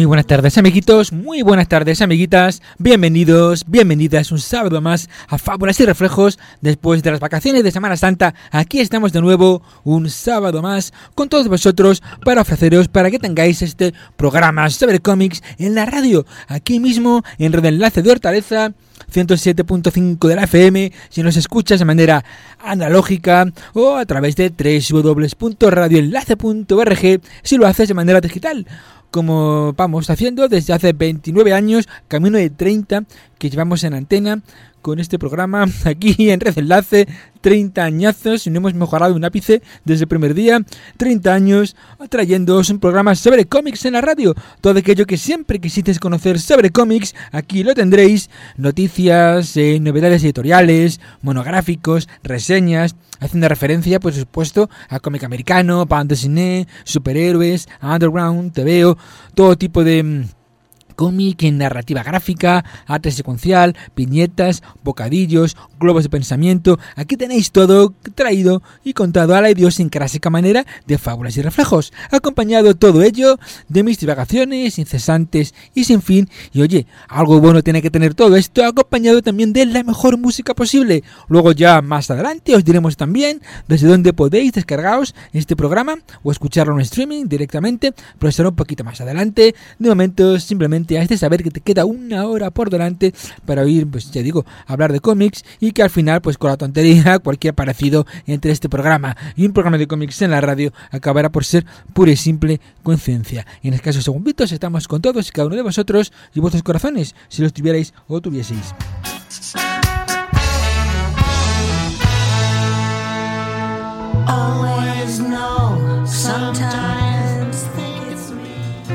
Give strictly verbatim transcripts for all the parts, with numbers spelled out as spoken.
buenas tardes, amiguitos, muy buenas tardes, amiguitas. Bienvenidos, bienvenidas un sábado más a Fábulas y Reflejos. Después de las vacaciones de Semana Santa, aquí estamos de nuevo un sábado más con todos vosotros para ofreceros, para que tengáis este programa sobre cómics en la radio, aquí mismo en Red Enlace de Hortaleza ciento siete punto cinco de la F M, si nos escuchas de manera analógica, o a través de doble u doble u doble u punto radio enlace punto org si lo haces de manera digital, como vamos haciendo desde hace veintinueve años, camino de treinta que llevamos en antena con este programa aquí en Red Enlace. Treinta añazos y no hemos mejorado un ápice desde el primer día. Treinta años trayéndoos un programa sobre cómics en la radio. Todo aquello que siempre quisisteis conocer sobre cómics, aquí lo tendréis. Noticias, eh, novedades editoriales, monográficos, reseñas, haciendo referencia, por supuesto, a cómic americano, banda cine, superhéroes, underground, T V O, todo tipo de cómic en narrativa gráfica, arte secuencial, viñetas, bocadillos, globos de pensamiento. Aquí tenéis todo traído y contado a la idiosincrásica manera de Fábulas y Reflejos, acompañado todo ello de mis divagaciones incesantes y sin fin. Y oye, algo bueno tiene que tener todo esto, acompañado también de la mejor música posible. Luego ya más adelante os diremos también desde dónde podéis descargaros este programa o escucharlo en streaming directamente, pero será un poquito más adelante. De momento simplemente has de saber que te queda una hora por delante para oír, pues ya digo, hablar de cómics, y que al final, pues con la tontería, cualquier parecido entre este programa y un programa de cómics en la radio acabará por ser pura y simple coincidencia. Y en escasos segunditos estamos con todos y cada uno de vosotros y vuestros corazones, si los tuvierais o tuvieseis. Always know, sometimes think it's me.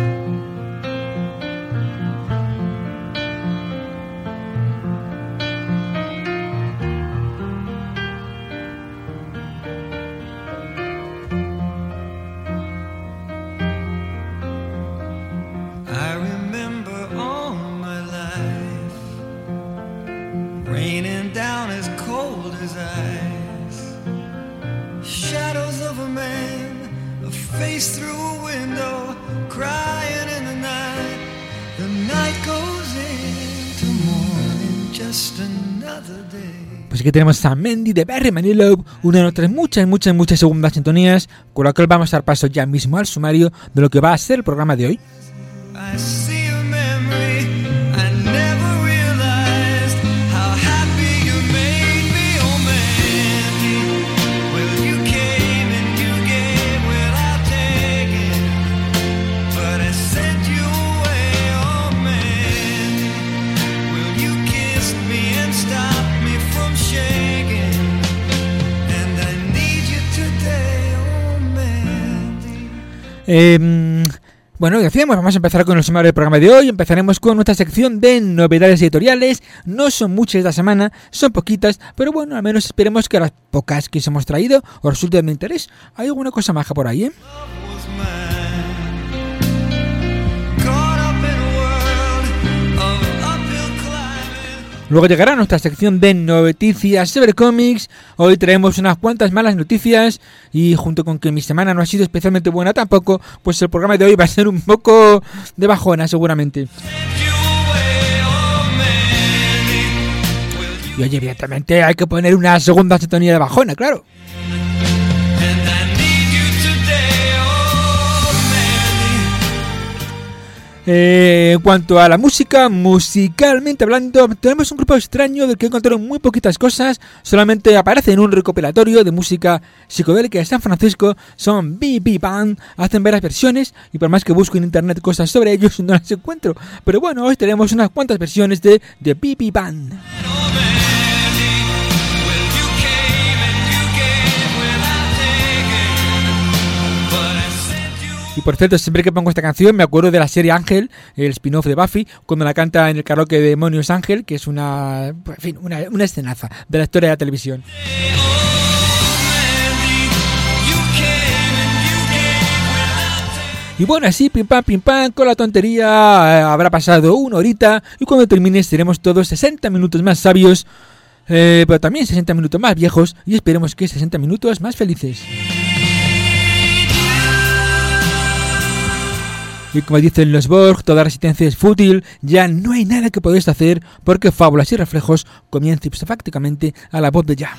I remember all my life raining down as cold as ice, shadows of a man, a face through a window, crying in the night. The night goes into morning, just another day. Pues aquí tenemos a Mandy de Barry Manilow, una de nuestras muchas, muchas, muchas segundas sintonías, con la cual vamos a dar paso ya mismo al sumario de lo que va a ser el programa de hoy. I see a memory, I never realized how happy you made me, oh Mandy. Well, you came and you gave without taking, but I sent you away, oh Mandy. Well, you kissed me and stopped me from shaking, and I need you today, oh Mandy. Eh... Bueno, decíamos, vamos a empezar con el sumario del programa de hoy. Empezaremos con nuestra sección de novedades editoriales. No son muchas esta semana, son poquitas, pero bueno, al menos esperemos que las pocas que os hemos traído os resulten de interés. Hay alguna cosa maja por ahí, ¿eh? Luego llegará nuestra sección de noticias sobre cómics. Hoy traemos unas cuantas malas noticias y junto con que mi semana no ha sido especialmente buena tampoco, pues el programa de hoy va a ser un poco de bajona seguramente. Y oye, evidentemente hay que poner una segunda sintonía de bajona, claro. Eh, en cuanto a la música, musicalmente hablando, tenemos un grupo extraño del que encontraron muy poquitas cosas. Solamente aparece en un recopilatorio de música psicodélica de San Francisco. Son B B Band, hacen varias versiones y por más que busco en internet cosas sobre ellos no las encuentro. Pero bueno, hoy tenemos unas cuantas versiones de The B B Band. Y por cierto, siempre que pongo esta canción me acuerdo de la serie Ángel, el spin-off de Buffy, cuando la canta en el karaoke de Demonios Ángel, que es una, en fin, una, una escenaza de la historia de la televisión. Y bueno, así, pim pam, pim pam, con la tontería, eh, habrá pasado una horita y cuando termine seremos todos sesenta minutos más sabios, eh, pero también sesenta minutos más viejos y esperemos que sesenta minutos más felices. Y como dicen los Borg, toda resistencia es fútil, ya no hay nada que podáis hacer porque Fábulas y Reflejos comienza ipsofácticamente a la voz de ya.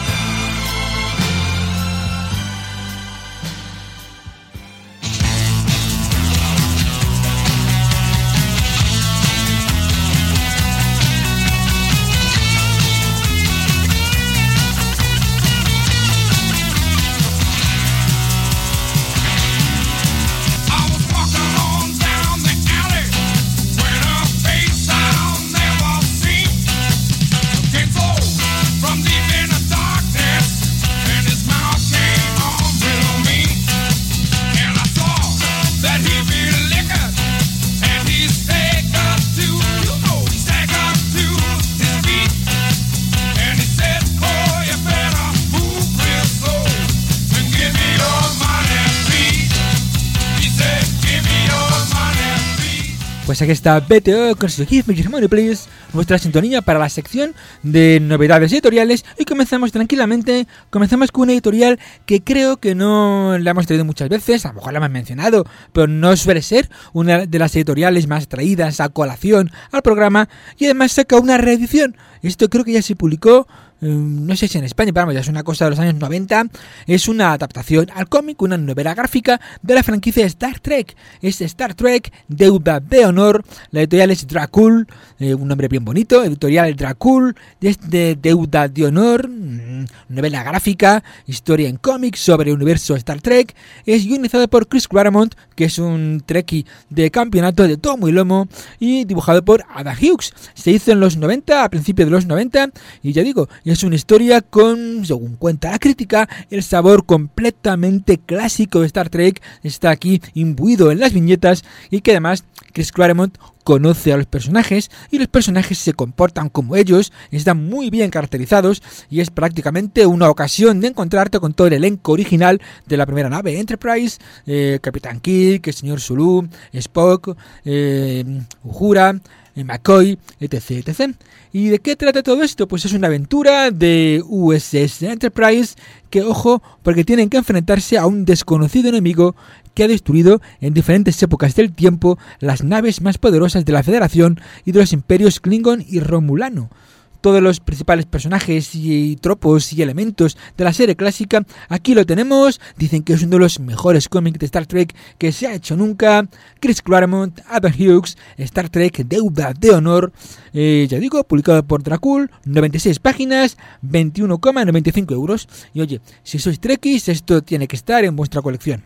Pues aquí está B T O con su Give Me Your Money Please, nuestra sintonía para la sección de novedades editoriales, y comenzamos tranquilamente. Comenzamos con una editorial que creo que no la hemos traído muchas veces, a lo mejor la hemos mencionado, pero no suele ser una de las editoriales más traídas a colación al programa, y además saca una reedición. Esto creo que ya se publicó, no sé si en España, pero vamos, ya es una cosa de los años noventa. Es una adaptación al cómic, una novela gráfica de la franquicia Star Trek. Es Star Trek, Deuda de Honor. La editorial es Dracul, eh, un nombre bien bonito. Editorial Dracul, de Deuda de Honor. Mmm, novela gráfica, historia en cómic sobre el universo Star Trek. Es guionizado por Chris Claremont, que es un Trekkie de campeonato de tomo y lomo, y dibujado por Ada Hughes. Se hizo en los noventa, a principios de los noventa, y ya digo, es una historia con, según cuenta la crítica, el sabor completamente clásico de Star Trek. Está aquí imbuido en las viñetas, y que además Chris Claremont conoce a los personajes y los personajes se comportan como ellos, están muy bien caracterizados, y es prácticamente una ocasión de encontrarte con todo el elenco original de la primera nave Enterprise, eh, Capitán Kirk, el señor Sulu, Spock, eh, Uhura, McCoy, etc, etcétera. ¿Y de qué trata todo esto? Pues es una aventura de U S S Enterprise que, ojo, porque tienen que enfrentarse a un desconocido enemigo que ha destruido en diferentes épocas del tiempo las naves más poderosas de la Federación y de los imperios Klingon y Romulano. Todos los principales personajes y tropos y elementos de la serie clásica aquí lo tenemos. Dicen que es uno de los mejores cómics de Star Trek que se ha hecho nunca. Chris Claremont, Adam Hughes, Star Trek Deuda de Honor, eh, ya digo, publicado por Dracul, noventa y seis páginas, veintiuno coma noventa y cinco euros. Y oye, si sois Trekkies, esto tiene que estar en vuestra colección.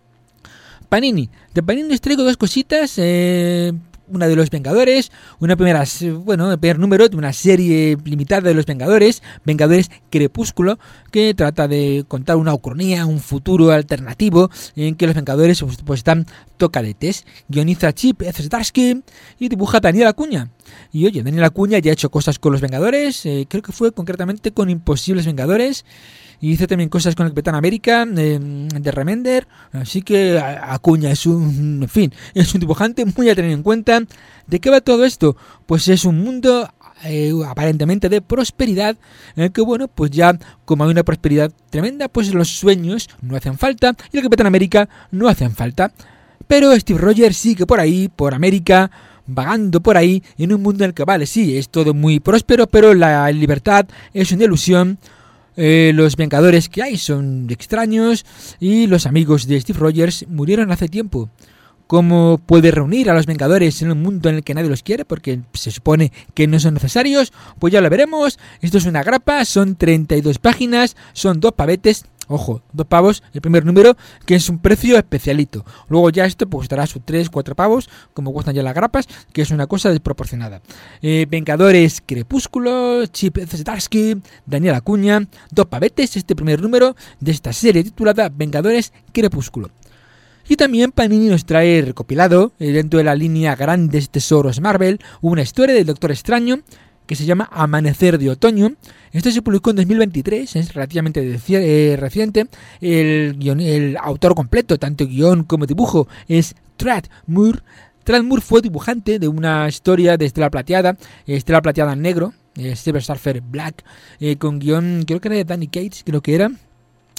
Panini. De Panini os traigo dos cositas. Eh... Una de los Vengadores, una primera, bueno, el primer número de una serie limitada de los Vengadores, Vengadores Crepúsculo, que trata de contar una ucronía, un futuro alternativo en que los Vengadores pues, pues están tocaletes. Guioniza Chip Zdarsky y dibuja Daniel Acuña. Y oye, Daniel Acuña ya ha hecho cosas con los Vengadores, eh, creo que fue concretamente con Imposibles Vengadores. Y hizo también cosas con el Capitán América eh, de Remender. Así que Acuña es un, en fin, es un dibujante muy a tener en cuenta. ¿De qué va todo esto? Pues es un mundo eh, aparentemente de prosperidad, en el que, bueno, pues ya como hay una prosperidad tremenda, pues los sueños no hacen falta y el Capitán América no hacen falta. Pero Steve Rogers sigue por ahí, por América, vagando por ahí, en un mundo en el que, vale, sí, es todo muy próspero, pero la libertad es una ilusión. Eh, los Vengadores que hay son extraños y los amigos de Steve Rogers murieron hace tiempo. ¿Cómo puede reunir a los Vengadores en un mundo en el que nadie los quiere? Porque se supone que no son necesarios. Pues ya lo veremos. Esto es una grapa, son treinta y dos páginas, son dos pavetes. Ojo, dos pavos, el primer número, que es un precio especialito. Luego ya esto pues estará sus tres, cuatro pavos, como cuestan ya las grapas, que es una cosa desproporcionada. Eh, Vengadores Crepúsculo, Chip Zdarsky, Daniel Acuña, dos pavetes, este primer número de esta serie titulada Vengadores Crepúsculo. Y también Panini nos trae recopilado, eh, dentro de la línea Grandes Tesoros Marvel, una historia del Doctor Extraño, que se llama Amanecer de Otoño. Esto se publicó en dos mil veintitrés, es relativamente de, eh, reciente. El, guion, el autor completo, tanto guión como dibujo, es Tradd Moore. Tradd Moore fue dibujante de una historia de Estela Plateada, Estela Plateada en negro, eh, Silver Surfer Black, eh, con guión, creo que era de Danny Cates, creo que era.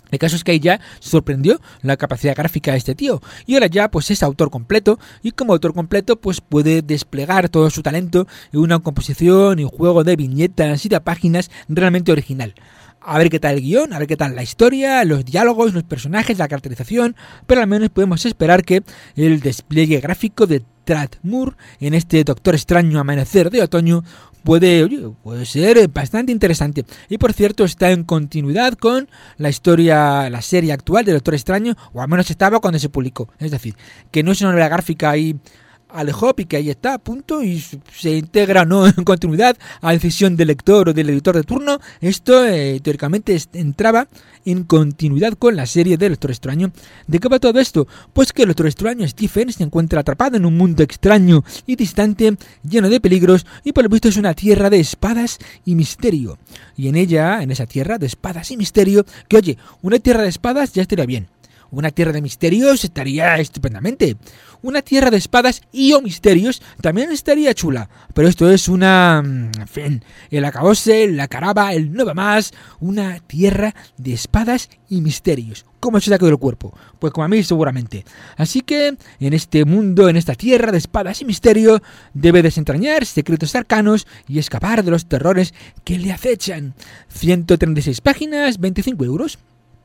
El caso es que ahí ya sorprendió la capacidad gráfica de este tío y ahora ya pues es autor completo y como autor completo pues puede desplegar todo su talento en una composición y un juego de viñetas y de páginas realmente original. A ver qué tal el guión, a ver qué tal la historia, los diálogos, los personajes, la caracterización, pero al menos podemos esperar que el despliegue gráfico de Tradd Moore en este Doctor Extraño Amanecer de Otoño puede, oye, puede ser bastante interesante. Y por cierto está en continuidad con la historia, la serie actual de Doctor Extraño, o al menos estaba cuando se publicó. Es decir, que no es una novela gráfica ahí al hop y que ahí está, punto, y se integra no en continuidad a decisión del lector o del editor de turno. Esto eh, teóricamente entraba en continuidad con la serie del Doctor Extraño. ¿De qué va todo esto? Pues que el Doctor Extraño Stephen se encuentra atrapado en un mundo extraño y distante, lleno de peligros, y por lo visto es una tierra de espadas y misterio. Y en ella, en esa tierra de espadas y misterio, que oye, una tierra de espadas ya estaría bien. Una tierra de misterios estaría estupendamente. Una tierra de espadas y o misterios también estaría chula. Pero esto es una... En fin, el acabose, la caraba, el no va más. Una tierra de espadas y misterios. ¿Cómo se saca del cuerpo? Pues como a mí seguramente. Así que en este mundo, en esta tierra de espadas y misterio, debe desentrañar secretos arcanos y escapar de los terrores que le acechan. ciento treinta y seis páginas, veinticinco euros.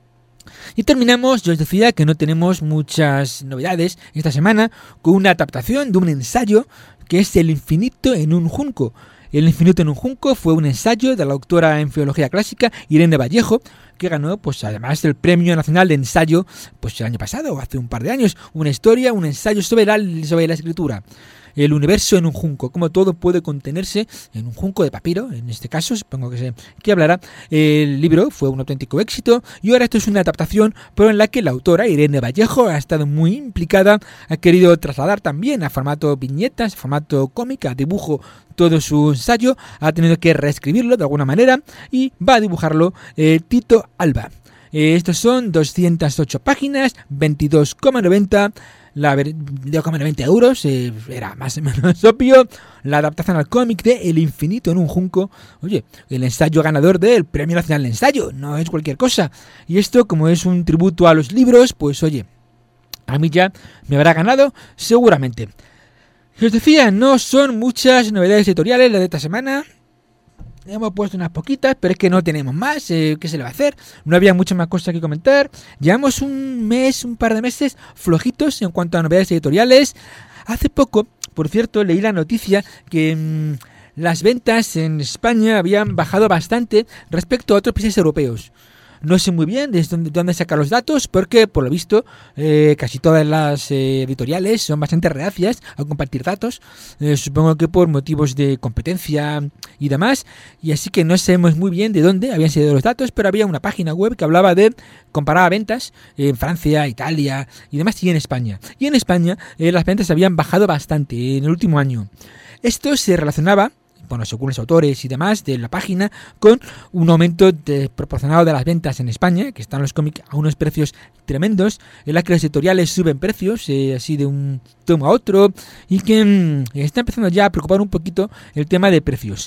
Y terminamos, yo os decía que no tenemos muchas novedades esta semana, con una adaptación de un ensayo que es El infinito en un junco. El infinito en un junco fue un ensayo de la doctora en filología clásica Irene Vallejo, que ganó, pues además del Premio Nacional de Ensayo, pues el año pasado, o hace un par de años, una historia, un ensayo sobre la, sobre la escritura. El universo en un junco, como todo puede contenerse en un junco de papiro, en este caso, supongo que se que hablará. El libro fue un auténtico éxito y ahora esto es una adaptación, pero en la que la autora Irene Vallejo ha estado muy implicada, ha querido trasladar también a formato viñetas, formato cómic, a dibujo todo su ensayo, ha tenido que reescribirlo de alguna manera y va a dibujarlo eh, Tito Alba. Eh, estos son doscientas ocho páginas, veintidós coma noventa. La veintidós coma noventa euros, eh, era más o menos obvio. La adaptación al cómic de El infinito en un junco. Oye, el ensayo ganador del Premio Nacional de Ensayo, no es cualquier cosa. Y esto, como es un tributo a los libros, pues oye, a mí ya me habrá ganado seguramente. Y os decía, no son muchas novedades editoriales las de esta semana. Hemos puesto unas poquitas, pero es que no tenemos más. Eh, ¿Qué se le va a hacer? No había muchas más cosas que comentar. Llevamos un mes, un par de meses flojitos en cuanto a novedades editoriales. Hace poco, por cierto, leí la noticia que mmm, las ventas en España habían bajado bastante respecto a otros países europeos. No sé muy bien de dónde, dónde sacar los datos, porque por lo visto eh, casi todas las eh, editoriales son bastante reacias a compartir datos, eh, supongo que por motivos de competencia y demás, y así que no sabemos muy bien de dónde habían sido los datos, pero había una página web que hablaba de comparaba ventas en Francia, Italia y demás, y en España. Y en España eh, las ventas habían bajado bastante en el último año. Esto se relacionaba, bueno, según los autores y demás de la página, con un aumento desproporcionado de las ventas en España, que están los cómics a unos precios tremendos, en la que los editoriales suben precios, eh, así de un tomo a otro, y que mmm, está empezando ya a preocupar un poquito el tema de precios.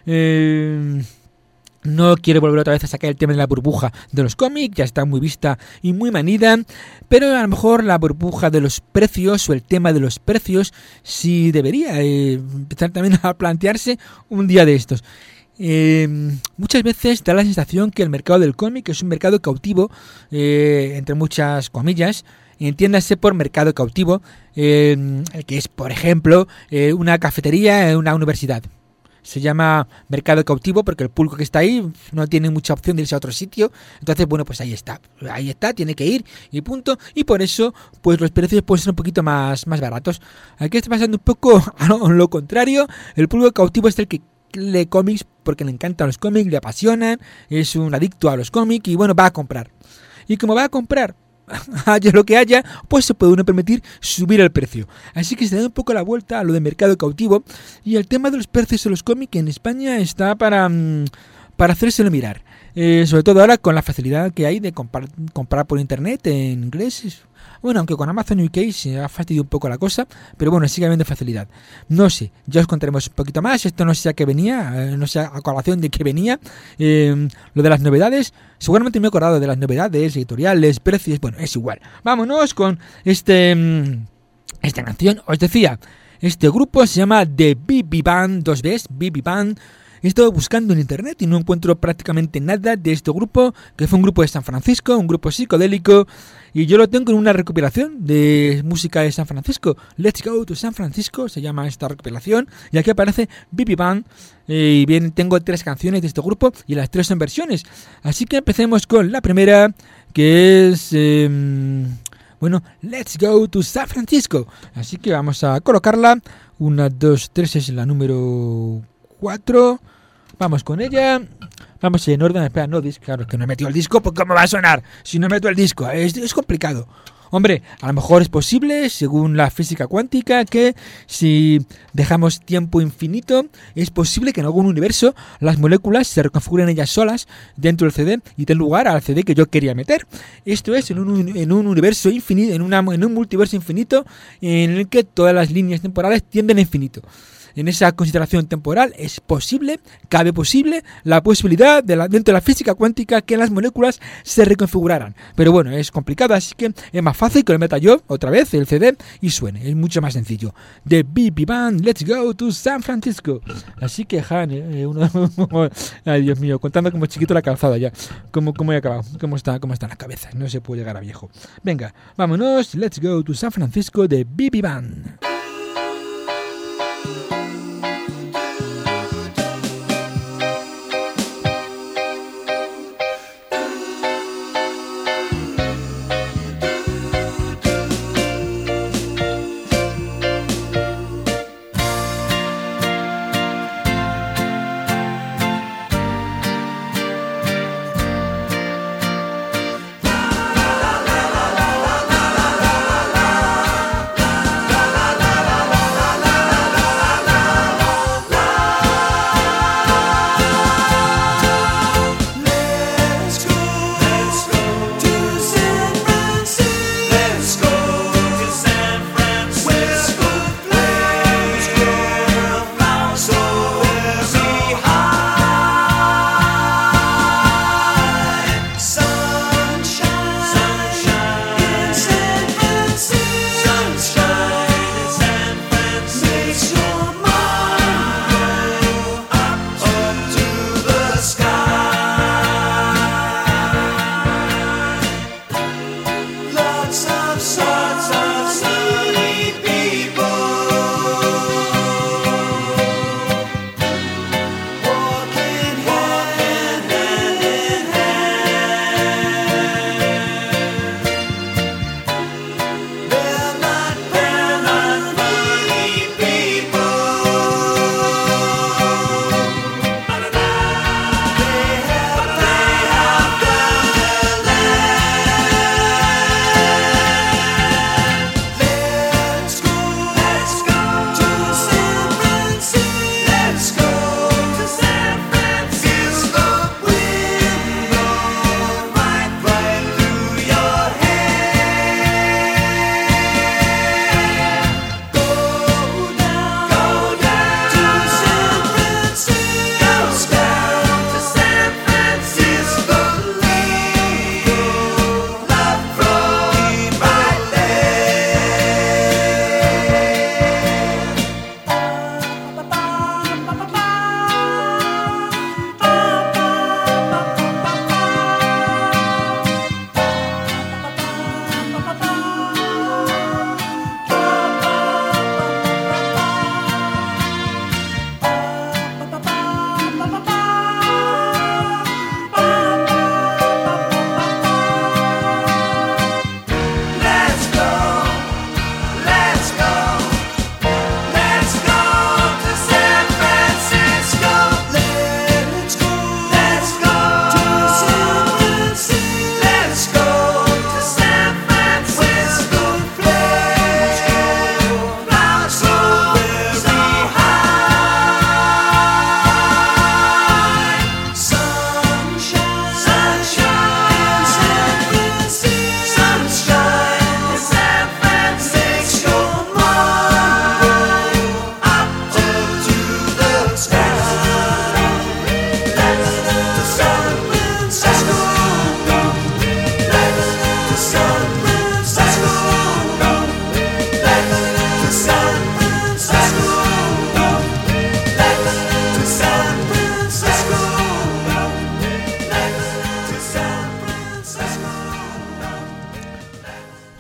Eh... No quiero volver otra vez a sacar el tema de la burbuja de los cómics, ya está muy vista y muy manida, pero a lo mejor la burbuja de los precios o el tema de los precios sí debería eh, empezar también a plantearse un día de estos. Eh, muchas veces da la sensación que el mercado del cómic es un mercado cautivo, eh, entre muchas comillas. Entiéndase por mercado cautivo, eh, que es, por ejemplo, eh, una cafetería en una universidad. Se llama mercado cautivo porque el público que está ahí no tiene mucha opción de irse a otro sitio. Entonces, bueno, pues ahí está. Ahí está, tiene que ir y punto. Y por eso, pues los precios pueden ser un poquito más, más baratos. Aquí está pasando un poco a lo contrario. El público cautivo es el que lee cómics porque le encantan los cómics, le apasionan, es un adicto a los cómics y bueno, va a comprar. Y como va a comprar, haya lo que haya, pues se puede uno permitir subir el precio. Así que se da un poco la vuelta a lo de mercado cautivo. Y el tema de los precios de los cómics en España está para, para hacérselo mirar. eh, sobre todo ahora con la facilidad que hay de comprar, comprar por internet en inglés. Bueno, aunque con Amazon U K se ha fastidiado un poco la cosa, pero bueno, sigue habiendo facilidad. No sé, ya os contaremos un poquito más. Esto no sé a qué venía, eh, no sé a colación de qué venía. Eh, lo de las novedades, seguramente me he acordado de las novedades, editoriales, precios, bueno, es igual. Vámonos con este esta canción. Os decía, este grupo se llama The B B Band, dos Bs, B B Band. He estado buscando en internet y no encuentro prácticamente nada de este grupo, que fue un grupo de San Francisco, un grupo psicodélico, y yo lo tengo en una recopilación de música de San Francisco. Let's Go to San Francisco se llama esta recopilación, y aquí aparece B B Band, eh, y bien, tengo tres canciones de este grupo, y las tres son versiones. Así que empecemos con la primera, que es... Eh, bueno, Let's Go to San Francisco. Así que vamos a colocarla. Una, dos, tres es la número cuatro. Vamos con ella. Vamos en orden. Espera, no, disco. Claro, que no he metido el disco. ¿Por cómo va a sonar si no meto el disco? Es, es complicado. Hombre, a lo mejor es posible, según la física cuántica, que si dejamos tiempo infinito, es posible que en algún universo las moléculas se reconfiguren ellas solas dentro del C D y den lugar al C D que yo quería meter. Esto es en un, en un universo infinito, en, una, en un multiverso infinito, en el que todas las líneas temporales tienden a infinito. En esa consideración temporal es posible, cabe posible, la posibilidad de la, dentro de la física cuántica que las moléculas se reconfiguraran. Pero bueno, es complicado, así que es más fácil que lo meta yo otra vez el C D y suene. Es mucho más sencillo. The B B Band, Let's Go to San Francisco. Así que, Han, eh, uno, ay Dios mío, contando como chiquito la calzada ya. ¿Cómo, cómo he acabado? ¿Cómo está, cómo está la cabeza? No se puede llegar a viejo. Venga, vámonos. Let's Go to San Francisco de B B Band. La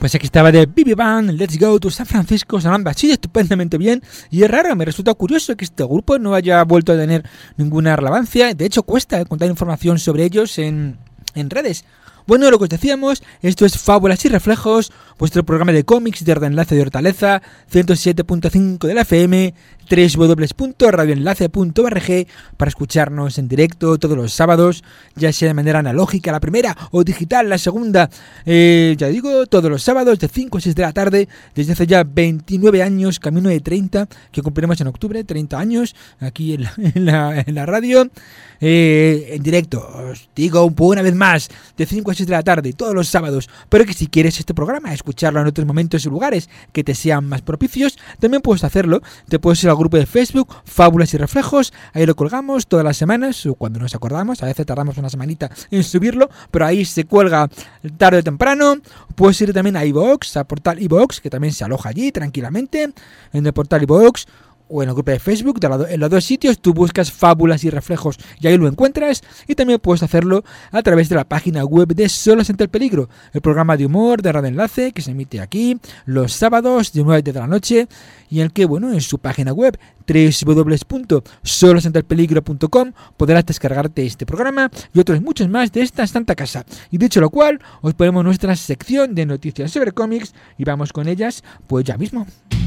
Pues aquí estaba de B B Band, Let's Go to San Francisco, sonando así estupendamente bien. Y es raro, me resulta curioso que este grupo no haya vuelto a tener ninguna relevancia. De hecho, cuesta encontrar información sobre ellos en, en redes. Bueno, lo que os decíamos, esto es Fábulas y Reflejos, vuestro programa de cómics de Radioenlace de Hortaleza, ciento siete punto cinco de la F M, doble u doble u doble u punto radioenlace punto org, para escucharnos en directo todos los sábados, ya sea de manera analógica la primera o digital la segunda. Eh, ya digo, todos los sábados de cinco a seis de la tarde, desde hace ya veintinueve años, camino de treinta, que cumpliremos en octubre, treinta años, aquí en la, en la, en la radio. Eh, en directo, os digo una vez más, de cinco a seis de la tarde, todos los sábados, pero que si quieres este programa, escucharlo en otros momentos y lugares que te sean más propicios, también puedes hacerlo. Te puedes ir al grupo de Facebook, Fábulas y Reflejos, ahí lo colgamos todas las semanas, o cuando nos acordamos, a veces tardamos una semanita en subirlo, pero ahí se cuelga tarde o temprano. Puedes ir también a iVoox, a portal iVoox, que también se aloja allí tranquilamente, en el portal iVoox, o en el grupo de Facebook, de la, en los dos sitios, tú buscas Fábulas y Reflejos y ahí lo encuentras. Y también puedes hacerlo a través de la página web de Solos ante el Peligro, el programa de humor de Radioenlace que se emite aquí los sábados de nueve a diez de la noche, y en el que, bueno, en su página web doble u doble u doble u punto solos ante el peligro punto com podrás descargarte este programa y otros muchos más de esta santa casa. Y dicho lo cual, os ponemos nuestra sección de noticias sobre cómics y vamos con ellas pues ya mismo.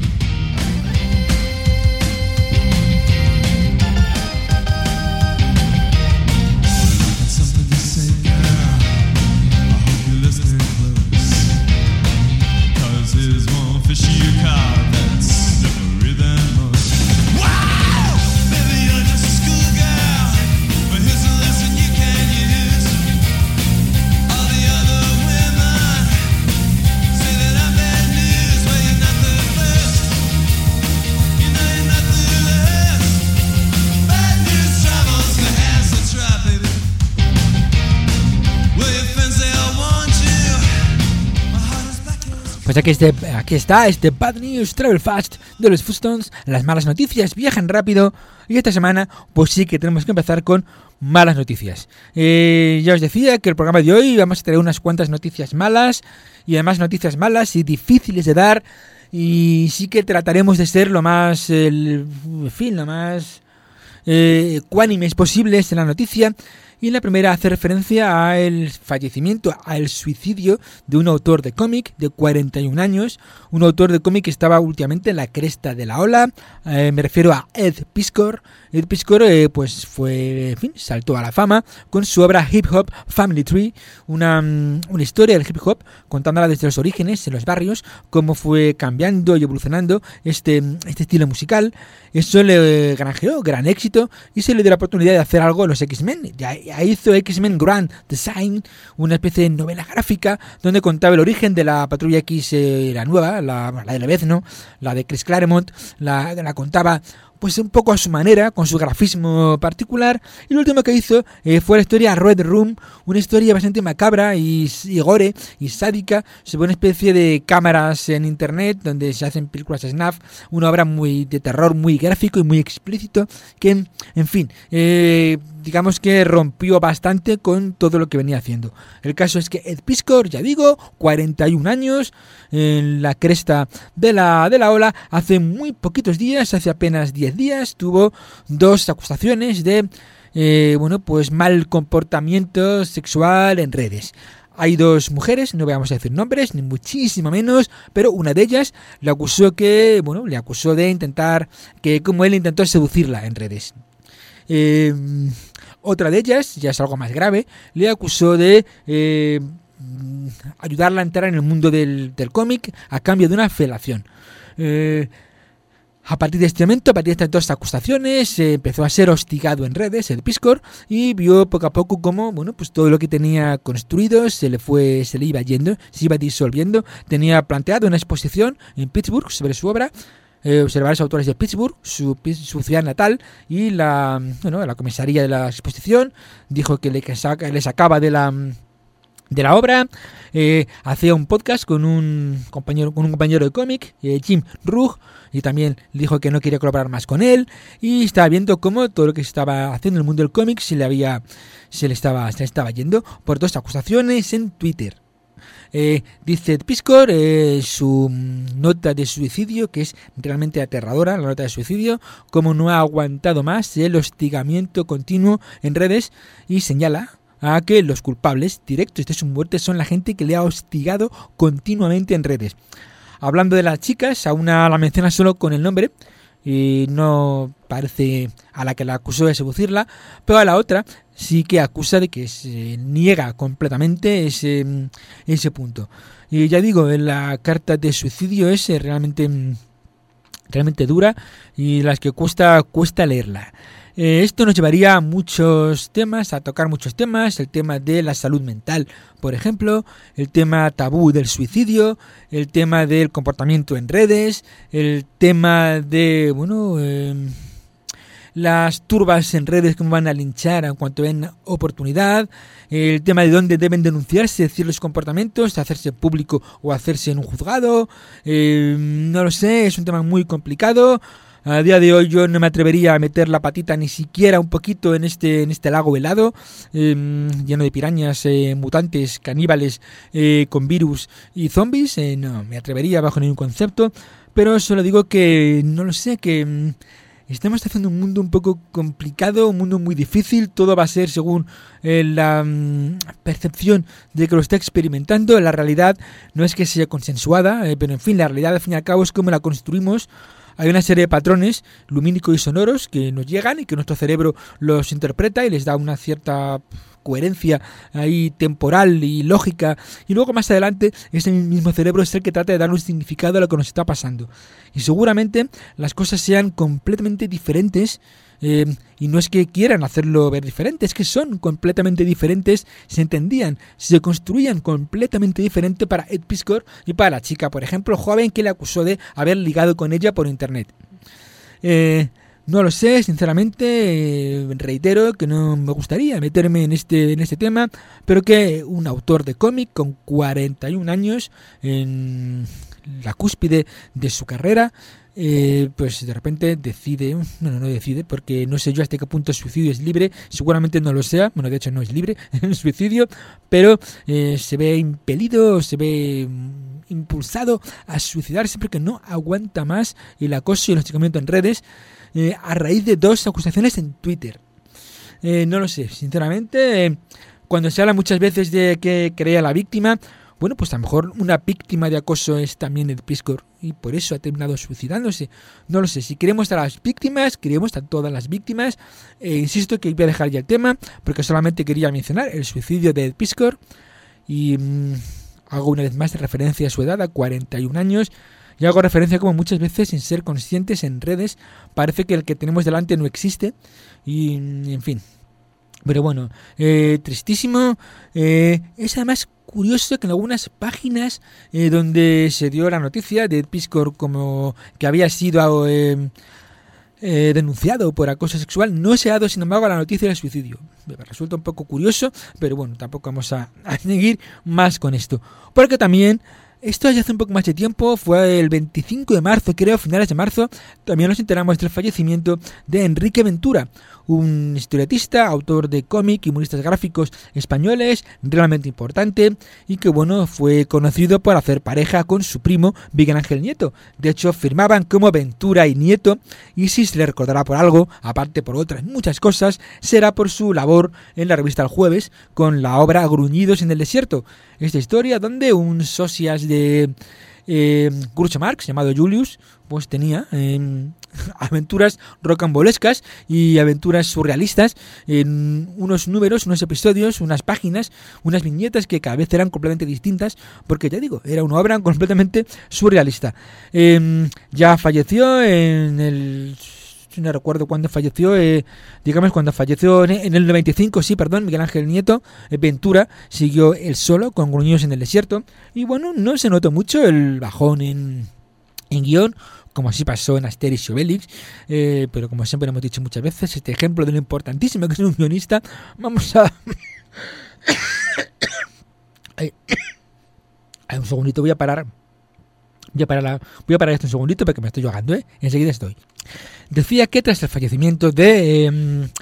Pues aquí, este, aquí está este Bad News Travel Fast de los Fustons. Las malas noticias viajan rápido. Y esta semana pues sí que tenemos que empezar con malas noticias. Eh, ya os decía que el programa de hoy vamos a tener unas cuantas noticias malas. Y además noticias malas y difíciles de dar. Y sí que trataremos de ser lo más, el, en fin, lo más eh, ecuánimes posibles en la noticia. Y en la primera hace referencia al fallecimiento, al suicidio de un autor de cómic de cuarenta y un años, un autor de cómic que estaba últimamente en la cresta de la ola. Eh, me refiero a Ed Piskor. Ed Piskor eh, pues fue, en fin, saltó a la fama con su obra Hip Hop Family Tree, una, una historia del hip hop contándola desde los orígenes, en los barrios, cómo fue cambiando y evolucionando este, este estilo musical. Eso le granjeó gran éxito y se le dio la oportunidad de hacer algo en los X-Men. Ya, ya hizo X-Men Grand Design, una especie de novela gráfica donde contaba el origen de la Patrulla X, eh, la nueva, la, la de Lobezno, la de Chris Claremont, la, la contaba pues un poco a su manera, con su grafismo particular. Y lo último que hizo eh, fue la historia Red Room, una historia bastante macabra y, y gore y sádica sobre una especie de cámaras en internet donde se hacen películas snuff, una obra muy de terror, muy gráfico y muy explícito, que, en fin, eh, digamos que rompió bastante con todo lo que venía haciendo. El caso es que Ed Piskor, ya digo, cuarenta y un años, en la cresta de la, de la ola, hace muy poquitos días, hace apenas diez días, tuvo dos acusaciones de eh, bueno, pues mal comportamiento sexual en redes. Hay dos mujeres, no vamos a decir nombres, ni muchísimo menos, pero una de ellas le acusó que, bueno, le acusó de intentar, que como él intentó seducirla en redes. Eh, otra de ellas, ya es algo más grave, le acusó de eh, ayudarla a entrar en el mundo del, del cómic a cambio de una felación. Eh, a partir de este momento, a partir de estas dos acusaciones, eh, empezó a ser hostigado en redes el Piskor y vio poco a poco cómo, bueno, pues todo lo que tenía construido se le fue, se le iba yendo, se iba disolviendo. Tenía planteado una exposición en Pittsburgh sobre su obra. Eh, observar a los autores de Pittsburgh, su, su ciudad natal, y la, bueno, la comisaría de la exposición dijo que le, que saca, le sacaba de la de la obra. Eh, hacía un podcast con un compañero con un compañero de cómic, eh, Jim Rugg, y también le dijo que no quería colaborar más con él, y estaba viendo cómo todo lo que estaba haciendo en el mundo del cómic se le había se le estaba se le estaba yendo por dos acusaciones en Twitter. Eh, dice Piscor, eh, su nota de suicidio, que es realmente aterradora, la nota de suicidio, como no ha aguantado más el hostigamiento continuo en redes, y señala a que los culpables directos de su muerte son la gente que le ha hostigado continuamente en redes. Hablando de las chicas, a una la menciona solo con el nombre, y no parece a la que la acusó de seducirla, pero a la otra sí que acusa de que se niega completamente ese, ese punto. Y ya digo, la carta de suicidio es realmente, realmente dura y las que cuesta, cuesta leerla. Eh, esto nos llevaría a muchos temas, a tocar muchos temas, el tema de la salud mental, por ejemplo, el tema tabú del suicidio, el tema del comportamiento en redes, el tema de, bueno, eh, las turbas en redes que van a linchar en cuanto ven oportunidad, el tema de dónde deben denunciarse ciertos comportamientos, hacerse público o hacerse en un juzgado, eh, no lo sé, es un tema muy complicado. A día de hoy yo no me atrevería a meter la patita ni siquiera un poquito en este en este lago helado, eh, lleno de pirañas, eh, mutantes, caníbales, eh, con virus y zombies. Eh, no me atrevería bajo ningún concepto, pero solo digo que, no lo sé, que mm, estamos haciendo un mundo un poco complicado, un mundo muy difícil. Todo va a ser según eh, la mm, percepción de que lo está experimentando. La realidad no es que sea consensuada, eh, pero en fin, la realidad al fin y al cabo es como la construimos. Hay una serie de patrones lumínicos y sonoros que nos llegan y que nuestro cerebro los interpreta y les da una cierta coherencia ahí temporal y lógica, y luego más adelante ese mismo cerebro es el que trata de dar un significado a lo que nos está pasando, y seguramente las cosas sean completamente diferentes. Eh, y no es que quieran hacerlo ver diferente, es que son completamente diferentes, se entendían, se construían completamente diferente para Ed Piscor y para la chica, por ejemplo, joven que le acusó de haber ligado con ella por internet. Eh, no lo sé, sinceramente, eh, reitero que no me gustaría meterme en este, en este tema, pero que un autor de cómic con cuarenta y un años, en la cúspide de su carrera, Eh, pues de repente decide, no, no, no decide, porque no sé yo hasta qué punto el suicidio es libre, seguramente no lo sea, bueno, de hecho no es libre el suicidio, pero eh, se ve impelido, se ve impulsado a suicidarse porque no aguanta más el acoso y el hostigamiento en redes, eh, a raíz de dos acusaciones en Twitter. Eh, no lo sé, sinceramente, eh, cuando se habla muchas veces de que crea la víctima, bueno, pues a lo mejor una víctima de acoso es también Ed Piscor y por eso ha terminado suicidándose. No lo sé, si queremos a las víctimas, queremos a todas las víctimas. Eh, insisto que voy a dejar ya el tema porque solamente quería mencionar el suicidio de Ed Piscor y mmm, hago una vez más referencia a su edad, a cuarenta y un años, y hago referencia como muchas veces sin ser conscientes en redes parece que el que tenemos delante no existe y en fin. Pero bueno, eh, tristísimo. Eh, es además curioso que en algunas páginas eh, donde se dio la noticia de Ed Piscor como que había sido eh, eh, denunciado por acoso sexual, no se ha dado sin embargo la noticia del suicidio. Me resulta un poco curioso, pero bueno, tampoco vamos a, a seguir más con esto. Porque también, esto ya hace un poco más de tiempo, fue el veinticinco de marzo, creo, finales de marzo, también nos enteramos del fallecimiento de Enrique Ventura, un historietista, autor de cómic y humoristas gráficos españoles, realmente importante, y que bueno, fue conocido por hacer pareja con su primo Miguel Ángel Nieto. De hecho, firmaban como Ventura y Nieto, y si se le recordará por algo, aparte por otras muchas cosas, será por su labor en la revista El Jueves, con la obra Gruñidos en el desierto. Esta historia donde un socias de eh, Groucho Marx, llamado Julius, pues tenía eh, aventuras rocambolescas y aventuras surrealistas en unos números, unos episodios, unas páginas, unas viñetas que cada vez eran completamente distintas, porque ya digo, era una obra completamente surrealista. Eh, ya falleció en el... no recuerdo cuándo falleció, eh, digamos cuando falleció en el noventa y cinco, sí, perdón, Miguel Ángel Nieto. eh, Ventura siguió él solo con Gruñidos en el desierto, y bueno, no se notó mucho el bajón en, en guión, como así pasó en Asterix y Obelix, eh, pero como siempre hemos dicho muchas veces, este ejemplo de lo importantísimo que es un guionista, vamos a... Ay, un segundito, voy a parar. Voy a, parar la, voy a parar esto un segundito porque me estoy ahogando, ¿eh? Enseguida estoy. Decía que tras el fallecimiento de eh,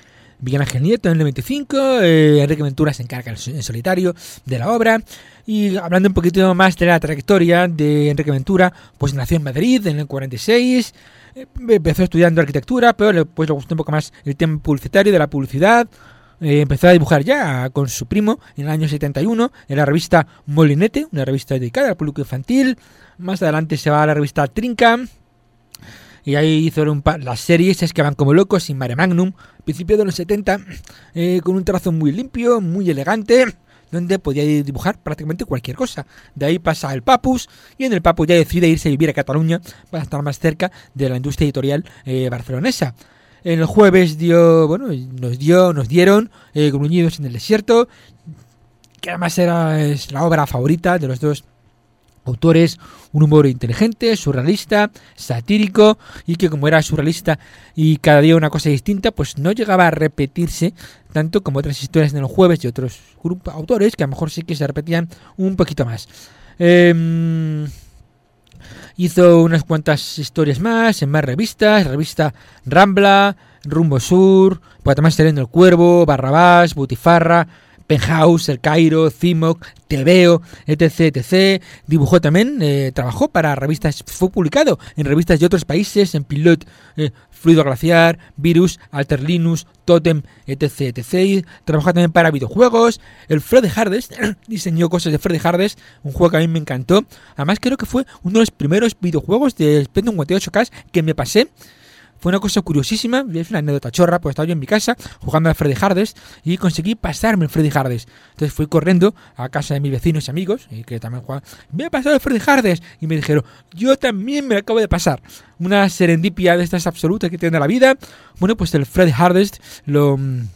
Miguel Ángel Nieto en el veinticinco, eh, Enrique Ventura se encarga en solitario de la obra. Y hablando un poquito más de la trayectoria de Enrique Ventura, pues nació en Madrid en el cuarenta y seis, eh, empezó estudiando arquitectura, pero pues le gustó un poco más el tema publicitario, de la publicidad. Eh, empezó a dibujar ya con su primo en el año setenta y uno en la revista Molinete, una revista dedicada al público infantil. Más adelante se va a la revista Trinca y ahí hizo un pa- las series Es que van como locos y Mare Magnum, principio de los setenta, eh, con un trazo muy limpio, muy elegante, donde podía dibujar prácticamente cualquier cosa. De ahí pasa al Papus y en el Papus ya decide irse a vivir a Cataluña para estar más cerca de la industria editorial eh, barcelonesa. En el Jueves dio, bueno, nos dio, nos dieron eh, Gruñidos en el desierto, que además era es la obra favorita de los dos autores, un humor inteligente, surrealista, satírico, y que como era surrealista y cada día una cosa distinta, pues no llegaba a repetirse tanto como otras historias en el Jueves de otros grupos autores, que a lo mejor sí que se repetían un poquito más. Eh, hizo unas cuantas historias más en más revistas, revista Rambla, Rumbo Sur, pues además saliendo El Cuervo, Barrabás, Butifarra, Penthouse, El Cairo, Cimoc, Teveo, etc, etcétera. Dibujó también, eh, trabajó para revistas, fue publicado en revistas de otros países, en Pilot, eh, Fluido Glaciar, Virus, Alter Linux, Totem, etc, etcétera. Trabajó también para videojuegos. El Freddy Hardest diseñó cosas de Freddy Hardest, un juego que a mí me encantó. Además creo que fue uno de los primeros videojuegos de Spectrum cuarenta y ocho K que me pasé. Fue una cosa curiosísima, es una anécdota chorra, pues estaba yo en mi casa jugando a Freddy Hardest y conseguí pasarme el Freddy Hardest. Entonces fui corriendo a casa de mis vecinos y amigos, y que también jugaban, me he pasado el Freddy Hardest, y me dijeron, yo también me lo acabo de pasar. Una serendipia de estas absolutas que tiene la vida. Bueno, pues el Freddy Hardest lo...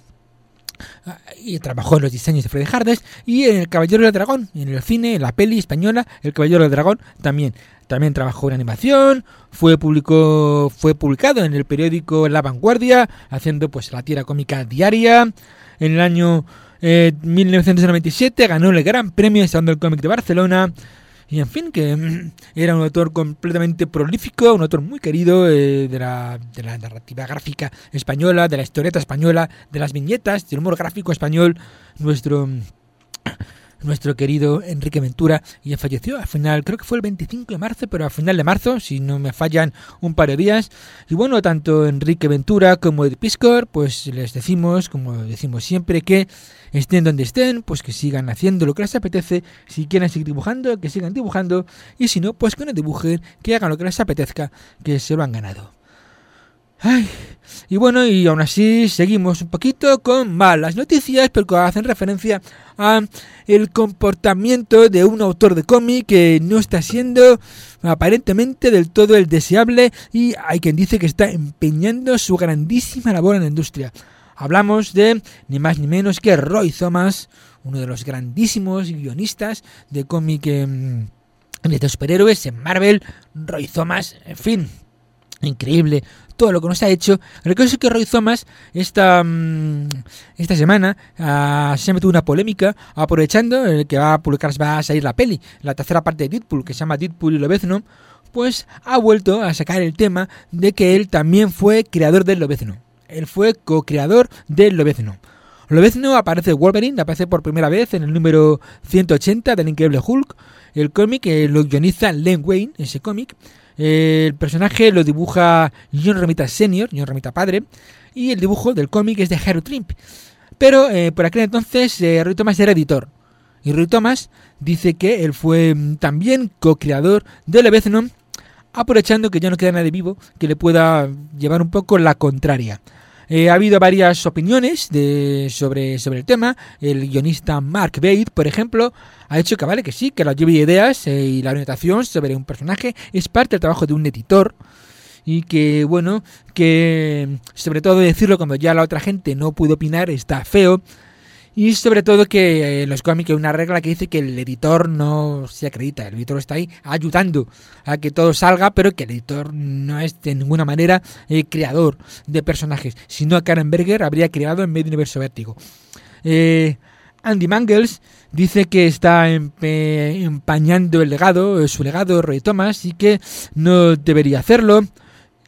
y trabajó en los diseños de Freddy Hardest y en El Caballero del Dragón, en el cine, en la peli española El Caballero del Dragón también. También trabajó en animación, fue publicó, fue publicado en el periódico La Vanguardia, haciendo pues la tira cómica diaria. En el año eh, mil novecientos noventa y siete ganó el Gran Premio de Salón del Cómic de Barcelona. Y en fin, que mm, era un autor completamente prolífico, un autor muy querido eh, de, la, de la narrativa gráfica española, de la historieta española, de las viñetas, del humor gráfico español, nuestro... nuestro querido Enrique Ventura, y falleció al final, creo que fue el veinticinco de marzo, pero al final de marzo, si no me fallan un par de días. Y bueno, tanto Enrique Ventura como Ed Piscor, pues les decimos, como decimos siempre, que estén donde estén, pues que sigan haciendo lo que les apetece. Si quieren seguir dibujando, que sigan dibujando, y si no, pues que no dibujen, que hagan lo que les apetezca, que se lo han ganado. Ay, y bueno, y aún así seguimos un poquito con malas noticias, porque hacen referencia a el comportamiento de un autor de cómic que no está siendo aparentemente del todo el deseable, y hay quien dice que está empeñando su grandísima labor en la industria. Hablamos de ni más ni menos que Roy Thomas, uno de los grandísimos guionistas de cómic eh, de superhéroes en Marvel. Roy Thomas, en fin, increíble todo lo que nos ha hecho. Recuerdo que Roy Thomas esta, esta semana uh, se ha metido una polémica aprovechando el que va a publicar, va a salir la peli, la tercera parte de Deadpool, que se llama Deadpool y Lobezno. Pues ha vuelto a sacar el tema de que él también fue creador del Lobezno. Él fue co-creador del Lobezno. Lobezno aparece Wolverine, aparece por primera vez en el número ciento ochenta del Increíble Hulk. El cómic eh, lo guioniza Len Wein, ese cómic. El personaje lo dibuja John Romita senior, John Romita padre, y el dibujo del cómic es de Harold Trimp. Pero eh, por aquel entonces eh, Roy Thomas era editor, y Roy Thomas dice que él fue mm, también co-creador de Lobezno, aprovechando que ya no queda nadie vivo que le pueda llevar un poco la contraria. Eh, ha habido varias opiniones de, sobre, sobre el tema. El guionista Mark Waid, por ejemplo, ha dicho que vale, que sí, que la lluvia de ideas eh, y la orientación sobre un personaje es parte del trabajo de un editor, y que, bueno, que sobre todo decirlo cuando ya la otra gente no pudo opinar está feo. Y sobre todo que en los cómics hay una regla que dice que el editor no se acredita, el editor está ahí ayudando a que todo salga, pero que el editor no es de ninguna manera el creador de personajes. Si no, Karen Berger habría creado en medio universo Vértigo. Eh, Andy Mangels dice que está empe- empañando el legado, su legado, Roy Thomas, y que no debería hacerlo.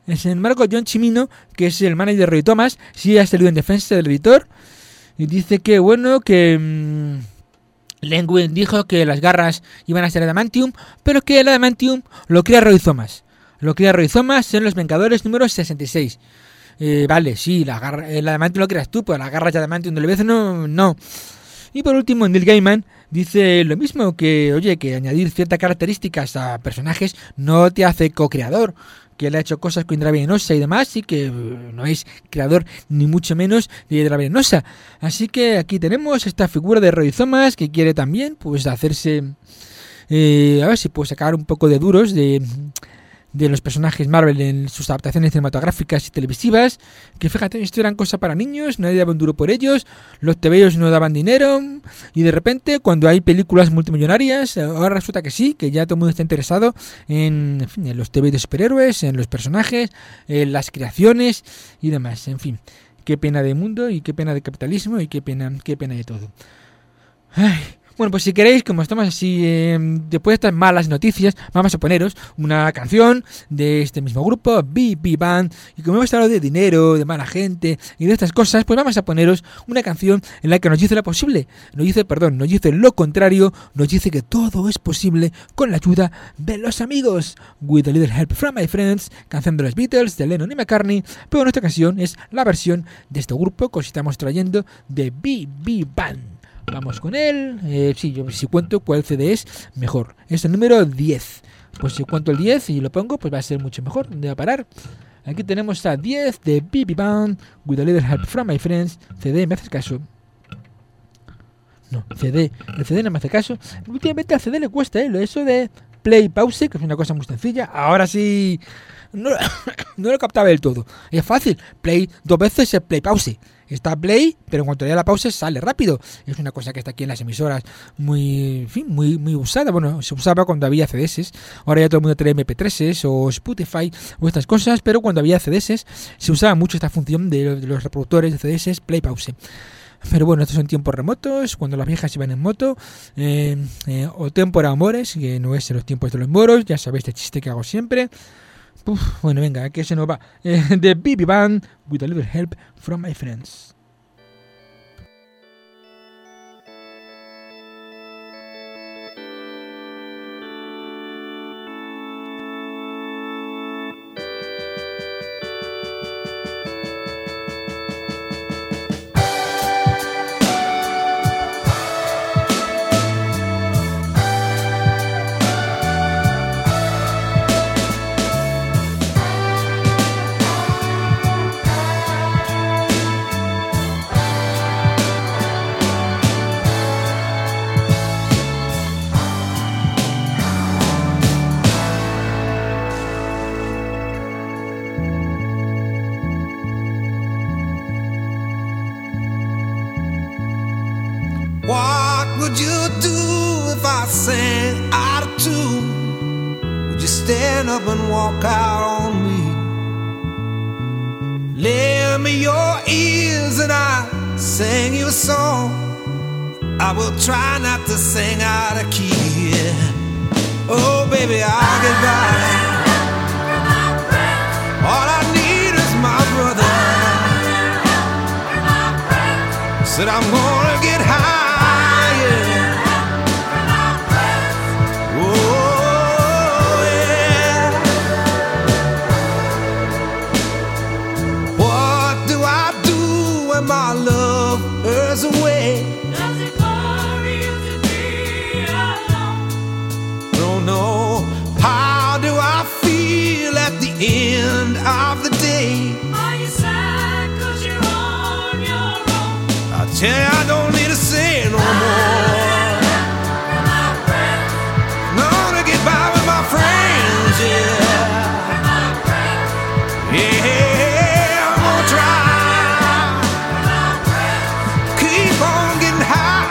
Sin embargo, John Cimino, que es el manager de Roy Thomas, sí ha salido en defensa del editor y dice que, bueno, que mmm, Len Wein dijo que las garras iban a ser adamantium, pero que el adamantium lo crea Roy Thomas. Lo crea Roy Thomas en Los Vengadores número sesenta y seis. Eh, vale, sí, la garra, el adamantium lo creas tú, pero las garras de adamantium de vez no, no. Y por último, Neil Gaiman dice lo mismo, que oye, que añadir ciertas características a personajes no te hace co-creador, que él ha hecho cosas con Hiedra Venenosa y demás, y que no es creador ni mucho menos de Hiedra Venenosa. Así que aquí tenemos esta figura de Roy Thomas, que quiere también pues hacerse, eh, a ver si puede sacar un poco de duros de... de los personajes Marvel en sus adaptaciones cinematográficas y televisivas, que fíjate, esto eran cosas para niños, nadie daba un duro por ellos, los tebeos no daban dinero, y de repente cuando hay películas multimillonarias, ahora resulta que sí, que ya todo el mundo está interesado en, en fin, en los tebeos de superhéroes, en los personajes, en las creaciones y demás, en fin, qué pena de mundo y qué pena de capitalismo y qué pena, qué pena de todo. Ay. Bueno, pues si queréis, como estamos así, eh, después de estas malas noticias, vamos a poneros una canción de este mismo grupo, B B Band, y como hemos hablado de dinero, de mala gente y de estas cosas, pues vamos a poneros una canción en la que nos dice lo posible, nos dice, perdón, nos dice lo contrario, nos dice que todo es posible con la ayuda de los amigos. With a little help from my friends, canción de los Beatles, de Lennon y McCartney, pero en esta ocasión es la versión de este grupo que os estamos trayendo de B B Band. Vamos con él. Eh, sí, yo si cuento cuál C D es, mejor. Es el número diez. Pues si cuento el diez y lo pongo, pues va a ser mucho mejor. ¿Dónde va a parar? Aquí tenemos a diez de B B Band, With a Little Help from My Friends. C D, ¿me haces caso? No, C D. El C D no me hace caso. Últimamente al C D le cuesta, ¿eh? Eso de play, pause, que es una cosa muy sencilla. Ahora sí... No, no lo captaba del todo. Es fácil. Play dos veces es play, pause. Está play, pero en cuanto le da la pausa sale rápido. Es una cosa que está aquí en las emisoras muy, en fin, muy, muy usada. Bueno, se usaba cuando había C D S. Ahora ya todo el mundo trae eme pe tres o Spotify o estas cosas, pero cuando había C D S se usaba mucho esta función de los reproductores de C D S, play, pause. Pero bueno, estos son tiempos remotos, cuando las viejas iban en moto, eh, eh, o tempora amores, que no es en los tiempos de los moros, ya sabéis este chiste que hago siempre. Uf, bueno, venga, que se nos va. Eh, de B B Band, With a Little Help from My Friends. would you do if I sang out of tune? Would you stand up and walk out on me? Lend me your ears and I'll sing you a song. I will try not to sing out of key. Oh baby, I'll get by. All I need is my brother. Said I'm gonna get higher. Oh yeah. What do I do when my love is away? Does it bother you to be alone? Don't know. How do I feel at the end of the day? Are you sad 'cause you're on your own? I tell you, I don't need to say no more. Gonna get by with my friends, yeah. Yeah, I'm gonna try. Keep on getting high.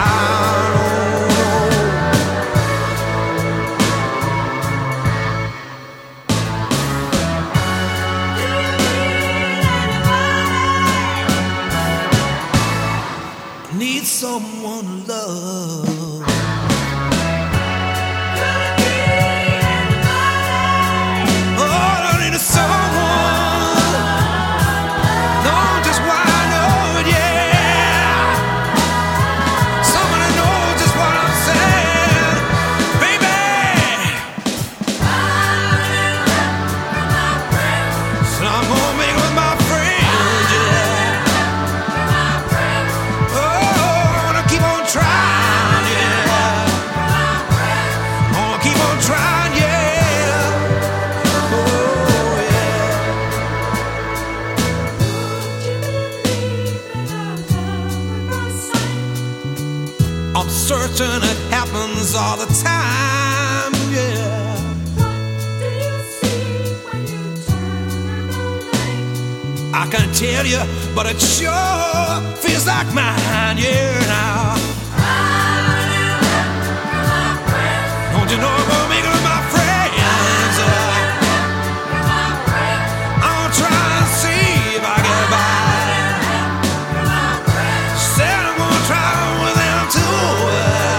certain it happens all the time, yeah. I can't tell you, but it sure feels like mine, yeah, now. Don't you know I'm gonna make it with my friends? I'm trying to see if I get by. Said I'm gonna try with them too.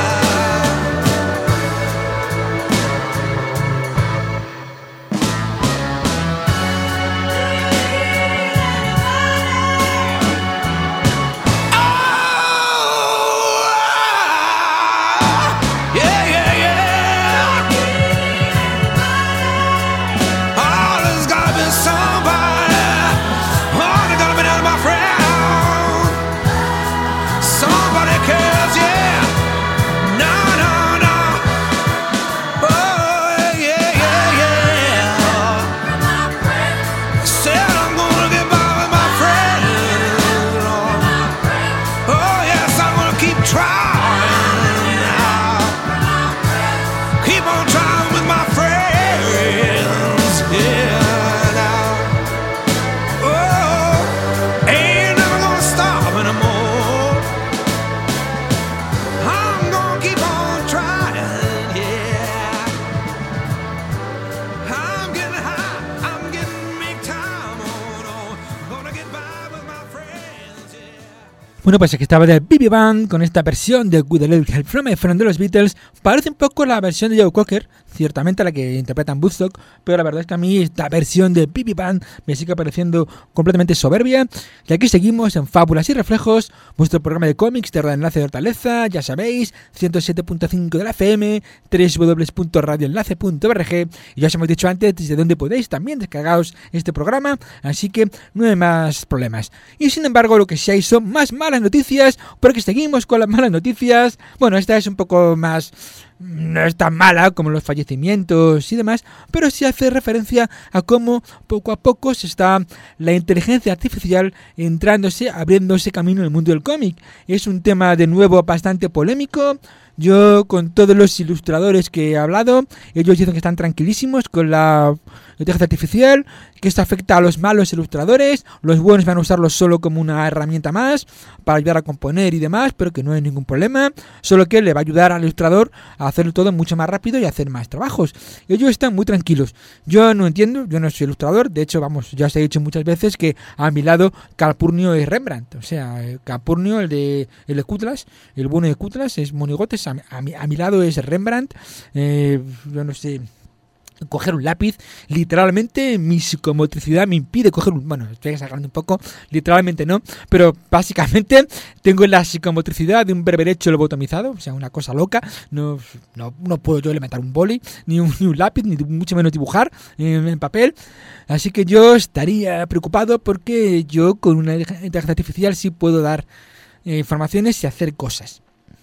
Bueno, pues aquí estaba de B B Band con esta versión de With a Little Help From a Friend de los Beatles. Parece un poco la versión de Joe Cocker, ciertamente la que interpretan Woodstock, pero la verdad es que a mí esta versión de B B Band me sigue pareciendo completamente soberbia. Y aquí seguimos en Fábulas y Reflejos, vuestro programa de cómics de Radio Enlace de Hortaleza, ya sabéis, ciento siete punto cinco de la F M, doble u doble u doble u punto radio enlace punto org, y ya os hemos dicho antes desde donde podéis también descargaros este programa, así que no hay más problemas. Y sin embargo, lo que sí hay son más malas noticias, porque seguimos con las malas noticias. Bueno, esta es un poco más... no es tan mala como los fallecimientos y demás, pero sí hace referencia a cómo poco a poco se está la inteligencia artificial entrándose, abriéndose camino en el mundo del cómic. Es un tema de nuevo bastante polémico. Yo, con todos los ilustradores que he hablado, ellos dicen que están tranquilísimos con la inteligencia artificial, que esto afecta a los malos ilustradores, los buenos van a usarlo solo como una herramienta más para ayudar a componer y demás, pero que no hay ningún problema, solo que le va a ayudar al ilustrador a hacerlo todo mucho más rápido y hacer más trabajos. Ellos están muy tranquilos. Yo no entiendo, yo no soy ilustrador, de hecho, vamos, ya os he dicho muchas veces que a mi lado Calpurnio es Rembrandt, o sea, Calpurnio, el de el de Cutlass, el bueno de Cutlass es Monigotes, a, a, mi, a mi lado es Rembrandt, eh, yo no sé... coger un lápiz, literalmente mi psicomotricidad me impide coger un... Bueno, estoy exagerando un poco, literalmente no, pero básicamente tengo la psicomotricidad de un berberecho lobotomizado, o sea, una cosa loca, no, no, no puedo yo levantar un boli, ni un, ni un lápiz, ni mucho menos dibujar en, en papel, así que yo estaría preocupado porque yo con una inteligencia artificial sí puedo dar eh, informaciones y hacer cosas.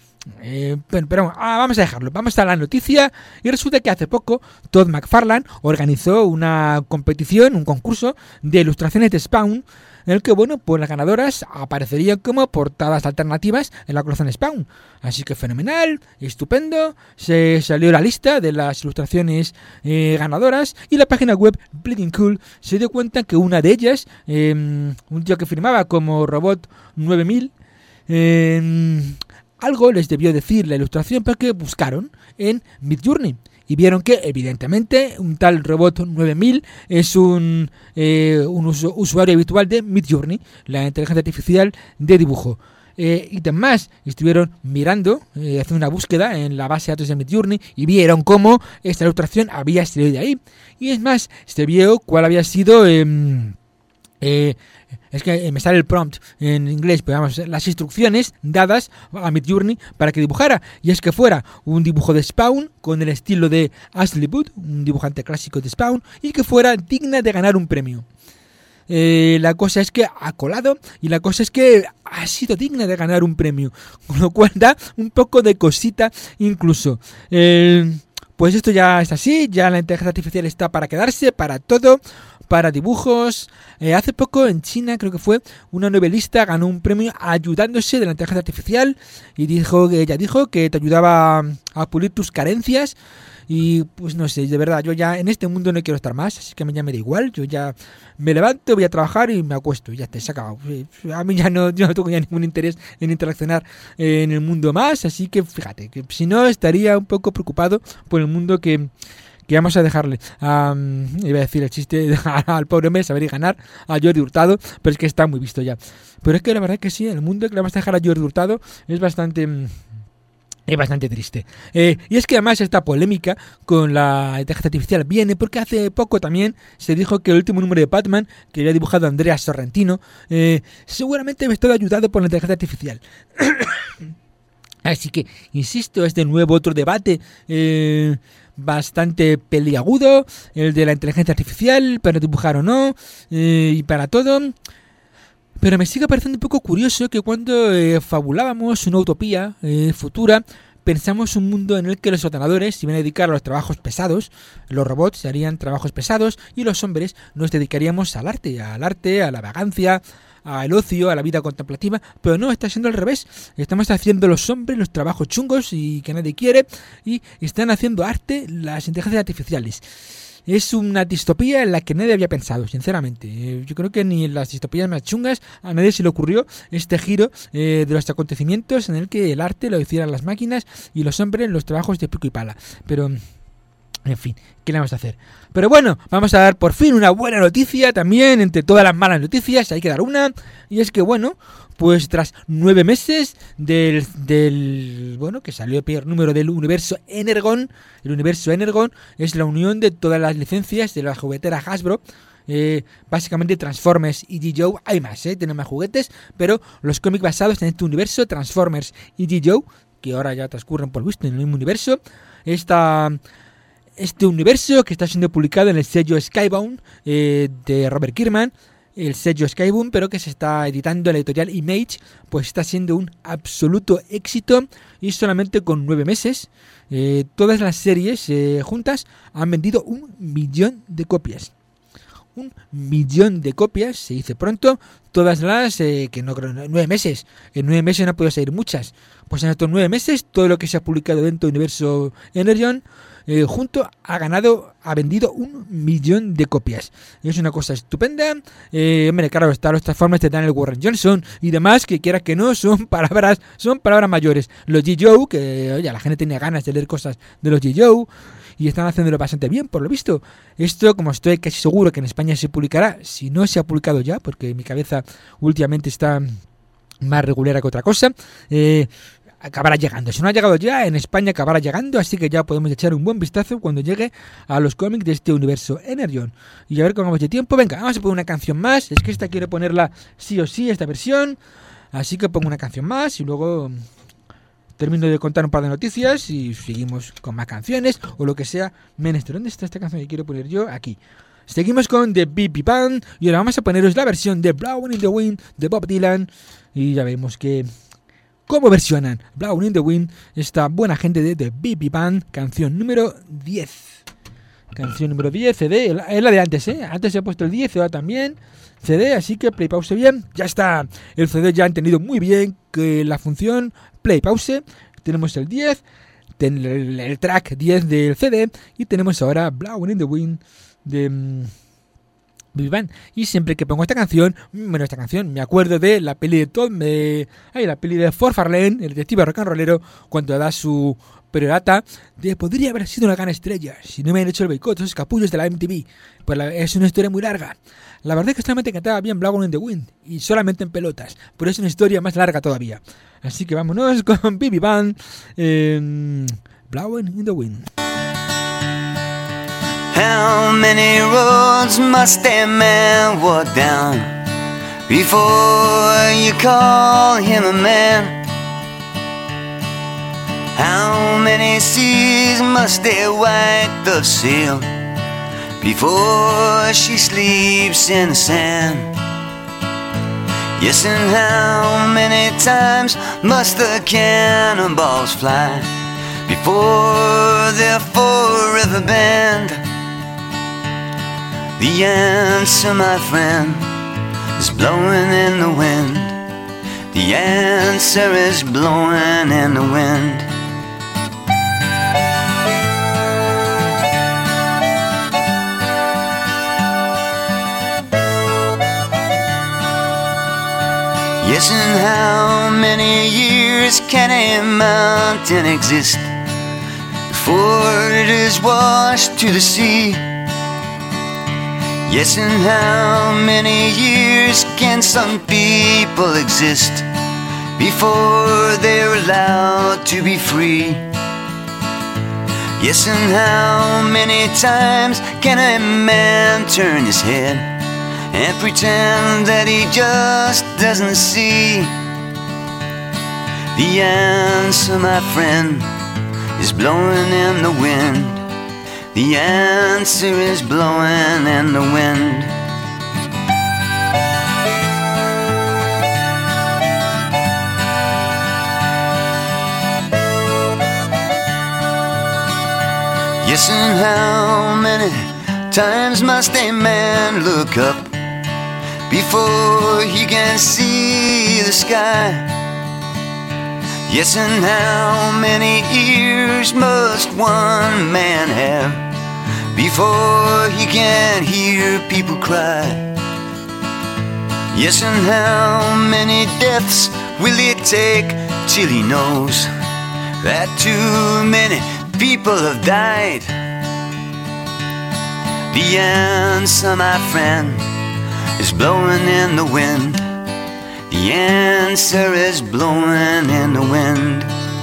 Eh, pero, pero ah, vamos a dejarlo, vamos a la noticia. Y resulta que hace poco Todd McFarlane organizó una competición, un concurso de ilustraciones de Spawn, en el que, bueno, pues las ganadoras aparecerían como portadas alternativas en la colección Spawn. Así que fenomenal, estupendo. Se salió la lista de las ilustraciones eh, ganadoras, y la página web Bleeding Cool se dio cuenta que una de ellas, eh, un tío que firmaba como Robot nueve mil, eh, algo les debió decir la ilustración, porque buscaron en Midjourney y vieron que, evidentemente, un tal Robot nueve mil es un, eh, un usu- usuario habitual de Midjourney, la inteligencia artificial de dibujo. Eh, y además estuvieron mirando, eh, haciendo una búsqueda en la base de datos de Midjourney, y vieron cómo esta ilustración había salido de ahí. Y es más, se vio cuál había sido... Eh, eh, es que me sale el prompt en inglés, pero vamos, las instrucciones dadas a Midjourney para que dibujara, y es que fuera un dibujo de Spawn con el estilo de Ashley Wood, un dibujante clásico de Spawn, y que fuera digna de ganar un premio. Eh, la cosa es que ha colado, y la cosa es que ha sido digna de ganar un premio, con lo cual da un poco de cosita incluso. Eh, pues esto ya es así, ya la inteligencia artificial está para quedarse, para todo. para dibujos. Eh, hace poco en China, creo que fue, una novelista ganó un premio ayudándose de la inteligencia artificial y dijo que ella dijo que te ayudaba a pulir tus carencias. Y pues no sé, de verdad, yo ya en este mundo no quiero estar más, así que a mí ya me da igual. Yo ya me levanto, voy a trabajar y me acuesto, y ya está, se ha acabado. A mí ya no, yo no tengo ya ningún interés en interaccionar en el mundo más, así que fíjate, que si no estaría un poco preocupado por el mundo que, que vamos a dejarle. Um, iba a decir el chiste al pobre hombre saber y ganar a Jordi Hurtado, pero es que está muy visto ya. Pero es que la verdad que sí, el mundo que le vamos a dejar a Jordi Hurtado es bastante... Es bastante triste. Eh, y es que además esta polémica con la inteligencia artificial viene porque hace poco también se dijo que el último número de Batman, que había dibujado Andrea Sorrentino, eh, seguramente había estado ayudado por la inteligencia artificial. Así que, insisto, es de nuevo otro debate eh, bastante peliagudo, el de la inteligencia artificial, para dibujar o no, eh, y para todo... Pero me sigue pareciendo un poco curioso que cuando eh, fabulábamos una utopía eh, futura, pensamos un mundo en el que los ordenadores se iban a dedicar a los trabajos pesados, los robots harían trabajos pesados y los hombres nos dedicaríamos al arte, al arte, a la vagancia, al ocio, a la vida contemplativa, pero no, está siendo al revés. Estamos haciendo los hombres los trabajos chungos y que nadie quiere, y están haciendo arte las inteligencias artificiales. Es una distopía en la que nadie había pensado, sinceramente. Eh, yo creo que ni en las distopías más chungas a nadie se le ocurrió este giro eh, de los acontecimientos en el que el arte lo hicieran las máquinas y los hombres los trabajos de pico y pala. Pero... en fin, ¿qué le vamos a hacer? Pero bueno, vamos a dar por fin una buena noticia también, entre todas las malas noticias, hay que dar una, y es que bueno, pues tras nueve meses del, del bueno, que salió el primer número del universo Energon, el universo Energon es la unión de todas las licencias de la juguetera Hasbro, eh, básicamente Transformers y G I Joe, hay más, eh, tienen más juguetes, pero los cómics basados en este universo, Transformers y G I Joe, que ahora ya transcurren por visto en el mismo universo, esta... Este universo que está siendo publicado en el sello Skybound eh, de Robert Kirkman, el sello Skybound, pero que se está editando en la editorial Image, pues está siendo un absoluto éxito y solamente con nueve meses eh, todas las series eh, juntas han vendido un millón de copias. Un millón de copias, se dice pronto, todas las eh, que no creo, nueve meses, en nueve meses no puedo salir muchas, pues en estos nueve meses todo lo que se ha publicado dentro del universo Energon Eh, junto ha ganado, ha vendido un millón de copias. Es una cosa estupenda. Eh, hombre, claro, está los Transformers de Daniel Warren Johnson y demás, que quieras que no, son palabras, son palabras mayores. Los G I Joe, que oye, la gente tenía ganas de leer cosas de los G I Joe y están haciéndolo bastante bien, por lo visto. Esto, como estoy casi seguro que en España se publicará, si no se ha publicado ya, porque mi cabeza últimamente está más regular que otra cosa, eh... acabará llegando. Si no ha llegado ya, en España acabará llegando, así que ya podemos echar un buen vistazo cuando llegue a los cómics de este universo Energon. Y a ver cómo vamos de tiempo. Venga, vamos a poner una canción más. Es que esta quiero ponerla sí o sí, esta versión. Así que pongo una canción más y luego termino de contar un par de noticias y seguimos con más canciones o lo que sea menester. ¿Dónde está esta canción que quiero poner yo? Aquí. Seguimos con The B B Band y ahora vamos a poneros la versión de Blowing in the Wind de Bob Dylan y ya vemos que cómo versionan Blowing in the Wind esta buena gente de The B B Band, canción número diez. Canción número diez, C D, es la de antes, ¿eh? Antes se ha puesto el diez, ahora también C D, así que play pause bien, ya está. El C D ya ha entendido muy bien que la función play pause. Tenemos el diez, ten el, el track diez del C D y tenemos ahora Blowing in the Wind de... B B Band. Y siempre que pongo esta canción, bueno, esta canción, me acuerdo de la peli de Tom, de, ay, la peli de Ford Fairlane, el detective rock and rollero, cuando da su perorata de podría haber sido una gran estrella si no me han hecho el boicot, esos capullos de la M T V. Pues la, es una historia muy larga. La verdad es que solamente cantaba bien Blowing in the Wind y solamente en pelotas, pero es una historia más larga todavía. Así que vámonos con B B Band, eh, Blowing in the Wind. How many roads must a man walk down before you call him a man? How many seas must a white dove sail before she sleeps in the sand? Yes, and how many times must the cannonballs fly before they're forever banned? The answer, my friend, is blowing in the wind. The answer is blowing in the wind. Yes, and how many years can a mountain exist before it is washed to the sea? Yes, and how many years can some people exist before they're allowed to be free? Yes, and how many times can a man turn his head and pretend that he just doesn't see? The answer, my friend, is blowing in the wind. The answer is blowing in the wind. Yes, and how many times must a man look up before he can see the sky? Yes, and how many ears must one man have before he can hear people cry? Yes, and how many deaths will it take till he knows that too many people have died? The answer, my friend, is blowing in the wind. The answer is blowing in the wind.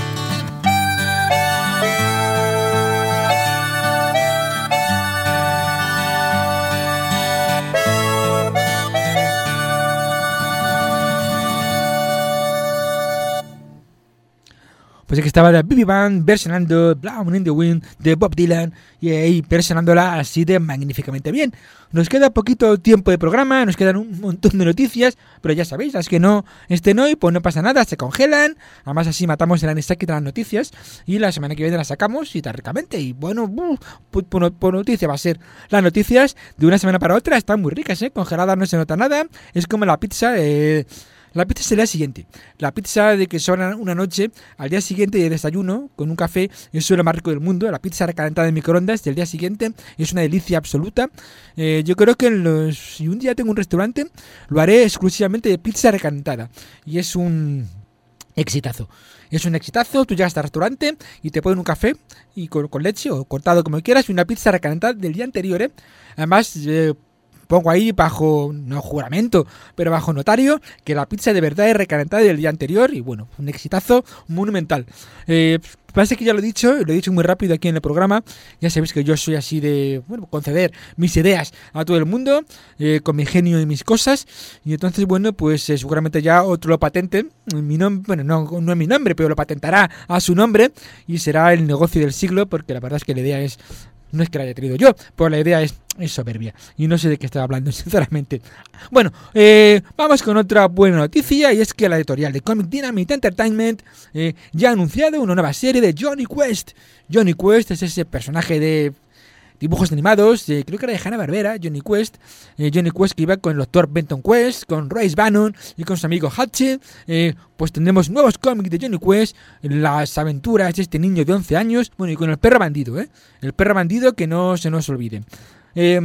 Pues es que estaba la B B Band versionando Blowing in the Wind de Bob Dylan y ahí versionándola así de magníficamente bien. Nos queda poquito tiempo de programa, nos quedan un montón de noticias, pero ya sabéis, las que no estén hoy, pues no pasa nada, se congelan. Además así matamos el anisaki de las noticias y la semana que viene las sacamos y tárricamente. Y bueno, uh, por, por, por noticia va a ser las noticias de una semana para otra, están muy ricas, ¿eh? Congeladas no se nota nada, es como la pizza de... La pizza sería la siguiente. La pizza de que sobra una noche, al día siguiente de desayuno, con un café, es lo más rico del mundo. La pizza recalentada en microondas del día siguiente es una delicia absoluta. Eh, yo creo que en los, si un día tengo un restaurante, lo haré exclusivamente de pizza recalentada. Y es un exitazo. Es un exitazo, tú llegas al restaurante y te ponen un café y con, con leche o cortado como quieras y una pizza recalentada del día anterior, ¿eh? Además... Eh, pongo ahí bajo, no juramento, pero bajo notario, que la pizza de verdad es recalentada del día anterior y bueno, un exitazo monumental. Eh, parece que ya lo he dicho, lo he dicho muy rápido aquí en el programa, ya sabéis que yo soy así de, bueno, conceder mis ideas a todo el mundo, eh, con mi genio y mis cosas, y entonces bueno, pues eh, seguramente ya otro lo patente, mi nombre, bueno, no, no es mi nombre, pero lo patentará a su nombre y será el negocio del siglo, porque la verdad es que la idea es... No es que la haya tenido yo, pero la idea es, es soberbia. Y no sé de qué estaba hablando, sinceramente. Bueno, eh, vamos con otra buena noticia. Y es que la editorial de Comic Dynamite Entertainment eh, ya ha anunciado una nueva serie de Jonny Quest. Jonny Quest es ese personaje de dibujos animados, eh, creo que era de Hanna-Barbera, Jonny Quest. Eh, Jonny Quest que iba con el doctor Benton Quest, con Royce Bannon y con su amigo Hatchet. Eh, pues tendremos nuevos cómics de Jonny Quest, las aventuras de este niño de once años, bueno, y con el perro bandido, ¿eh? El perro bandido que no se nos olvide. Eh,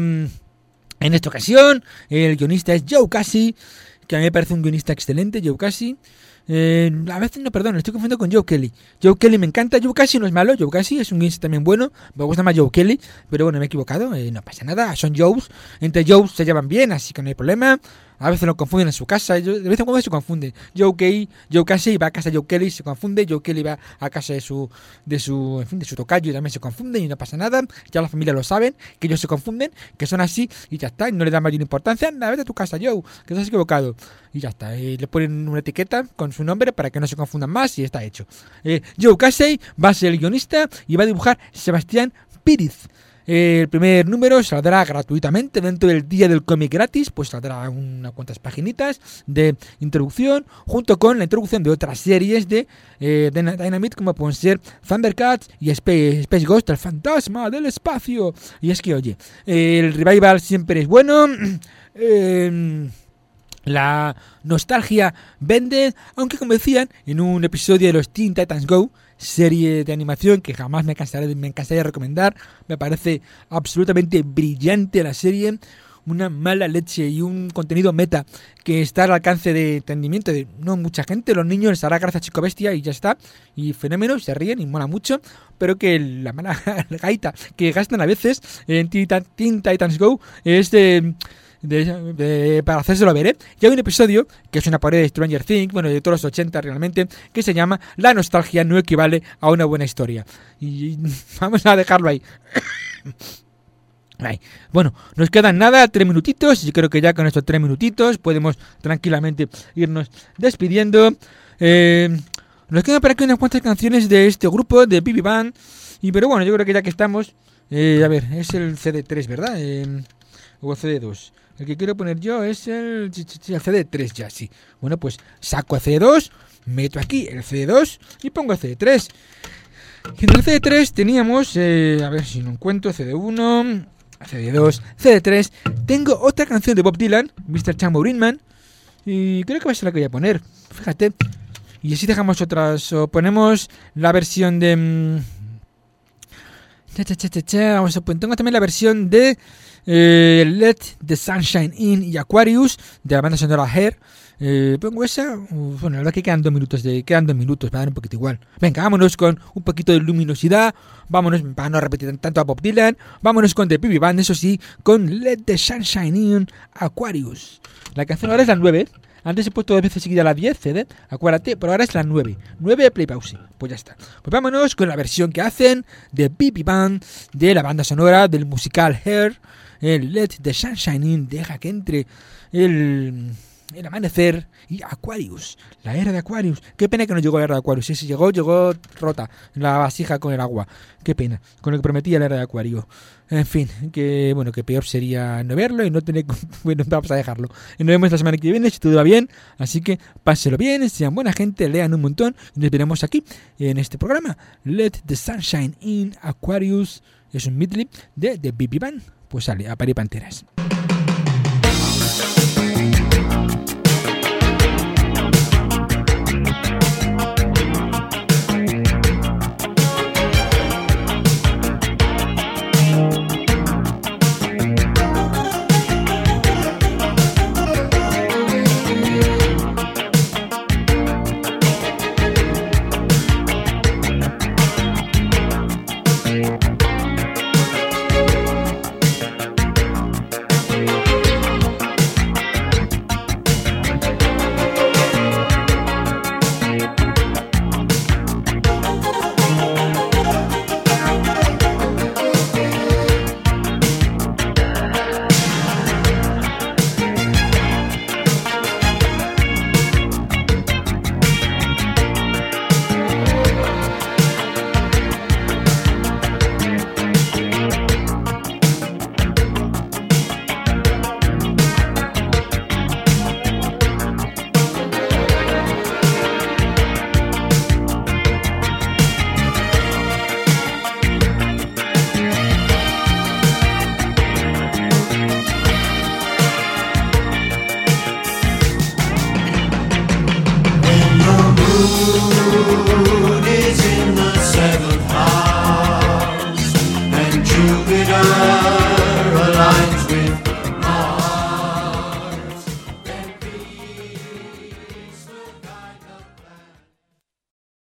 en esta ocasión, el guionista es Joe Casey, que a mí me parece un guionista excelente, Joe Casey. Eh, a veces no, perdón, estoy confundiendo con Joe Kelly. Joe Kelly me encanta, Joe Casey no es malo, Joe Casey es un guionista también bueno, me gusta más Joe Kelly, pero bueno, me he equivocado, eh, no pasa nada, son Joes, entre Joes se llevan bien, así que no hay problema. A veces lo confunden en su casa, de vez en cuando se confunde. Joe Kelly, Joe Casey va a casa de Joe Kelly, se confunde. Joe Kelly va a casa de su, de su, en fin, de su tocayo y también se confunde y no pasa nada. Ya la familia lo saben, que ellos se confunden, que son así y ya está. Y no le dan mayor importancia. Anda, vete a tu casa, Joe, que te has equivocado. Y ya está. Y le ponen una etiqueta con su nombre para que no se confundan más y está hecho. Eh, Joe Casey va a ser el guionista y va a dibujar Sebastián Píriz. El primer número saldrá gratuitamente dentro del día del cómic gratis, pues saldrá unas cuantas paginitas de introducción, junto con la introducción de otras series de, eh, de Dynamite, como pueden ser Thundercats y Space, Space Ghost, el fantasma del espacio. Y es que, oye, el revival siempre es bueno. eh, La nostalgia vende, aunque como decían en un episodio de los Teen Titans Go, serie de animación que jamás me cansaré de, me cansaré de recomendar, me parece absolutamente brillante la serie, una mala leche y un contenido meta que está al alcance de entendimiento de no mucha gente. Los niños les hará gracia Chico Bestia y ya está, y fenómenos, se ríen y mola mucho, pero que la mala gaita que gastan a veces en Teen Titans Go es de... De, de, para hacérselo ver, ¿eh? Y hay un episodio que es una parodia de Stranger Things, bueno, de todos los ochenta realmente, que se llama La nostalgia no equivale a una buena historia. Y, y vamos a dejarlo ahí. Ay. Bueno, nos quedan nada, tres minutitos, y creo que ya con estos tres minutitos podemos tranquilamente irnos despidiendo. Eh, nos quedan por aquí unas cuantas canciones de este grupo, de B B Band, y pero bueno, yo creo que ya que estamos, eh, a ver, es el C D tres, ¿verdad? Eh, o el C D dos. El que quiero poner yo es el, el C D tres ya, sí. Bueno, pues saco el C D dos, meto aquí el C D dos y pongo el C D tres. Y en el C D tres teníamos, eh, a ver si no encuentro, C D uno, C D dos, C D tres. Tengo otra canción de Bob Dylan, mister Tambourine Man, y creo que va a ser la que voy a poner, fíjate. Y así dejamos otras, o ponemos la versión de... Mmm, cha, cha, cha, cha, cha, vamos a poner, tengo también la versión de... Eh, Let the Sunshine In y Aquarius de la banda sonora Hair. Eh, pongo esa. Uf, bueno, la verdad que quedan dos minutos de, quedan dos minutos para dar un poquito igual. Venga, vámonos con un poquito de luminosidad. Vámonos para no repetir tanto a Bob Dylan. Vámonos con The B B Band, eso sí, con Let the Sunshine In, Aquarius. La canción ahora es la nueve. Antes he puesto dos veces seguida la diez, C D, acuérdate, pero ahora es la nueve. nueve play pause. Pues ya está. Pues vámonos con la versión que hacen de B B Band, de la banda sonora del musical Hair. El Let the Sunshine In, deja que entre el, el amanecer, y Aquarius, la era de Aquarius. Qué pena que no llegó la era de Aquarius. Si llegó, llegó rota la vasija con el agua. Qué pena, con lo que prometía la era de Aquarius. En fin, que bueno, que peor sería no verlo y no tener... Bueno, vamos a dejarlo. Y nos vemos la semana que viene, si todo va bien. Así que páselo bien, sean buena gente, lean un montón. Y nos veremos aquí, en este programa. Let the Sunshine In, Aquarius. Es un medley de The B B Band. Pues sale, a parir panteras.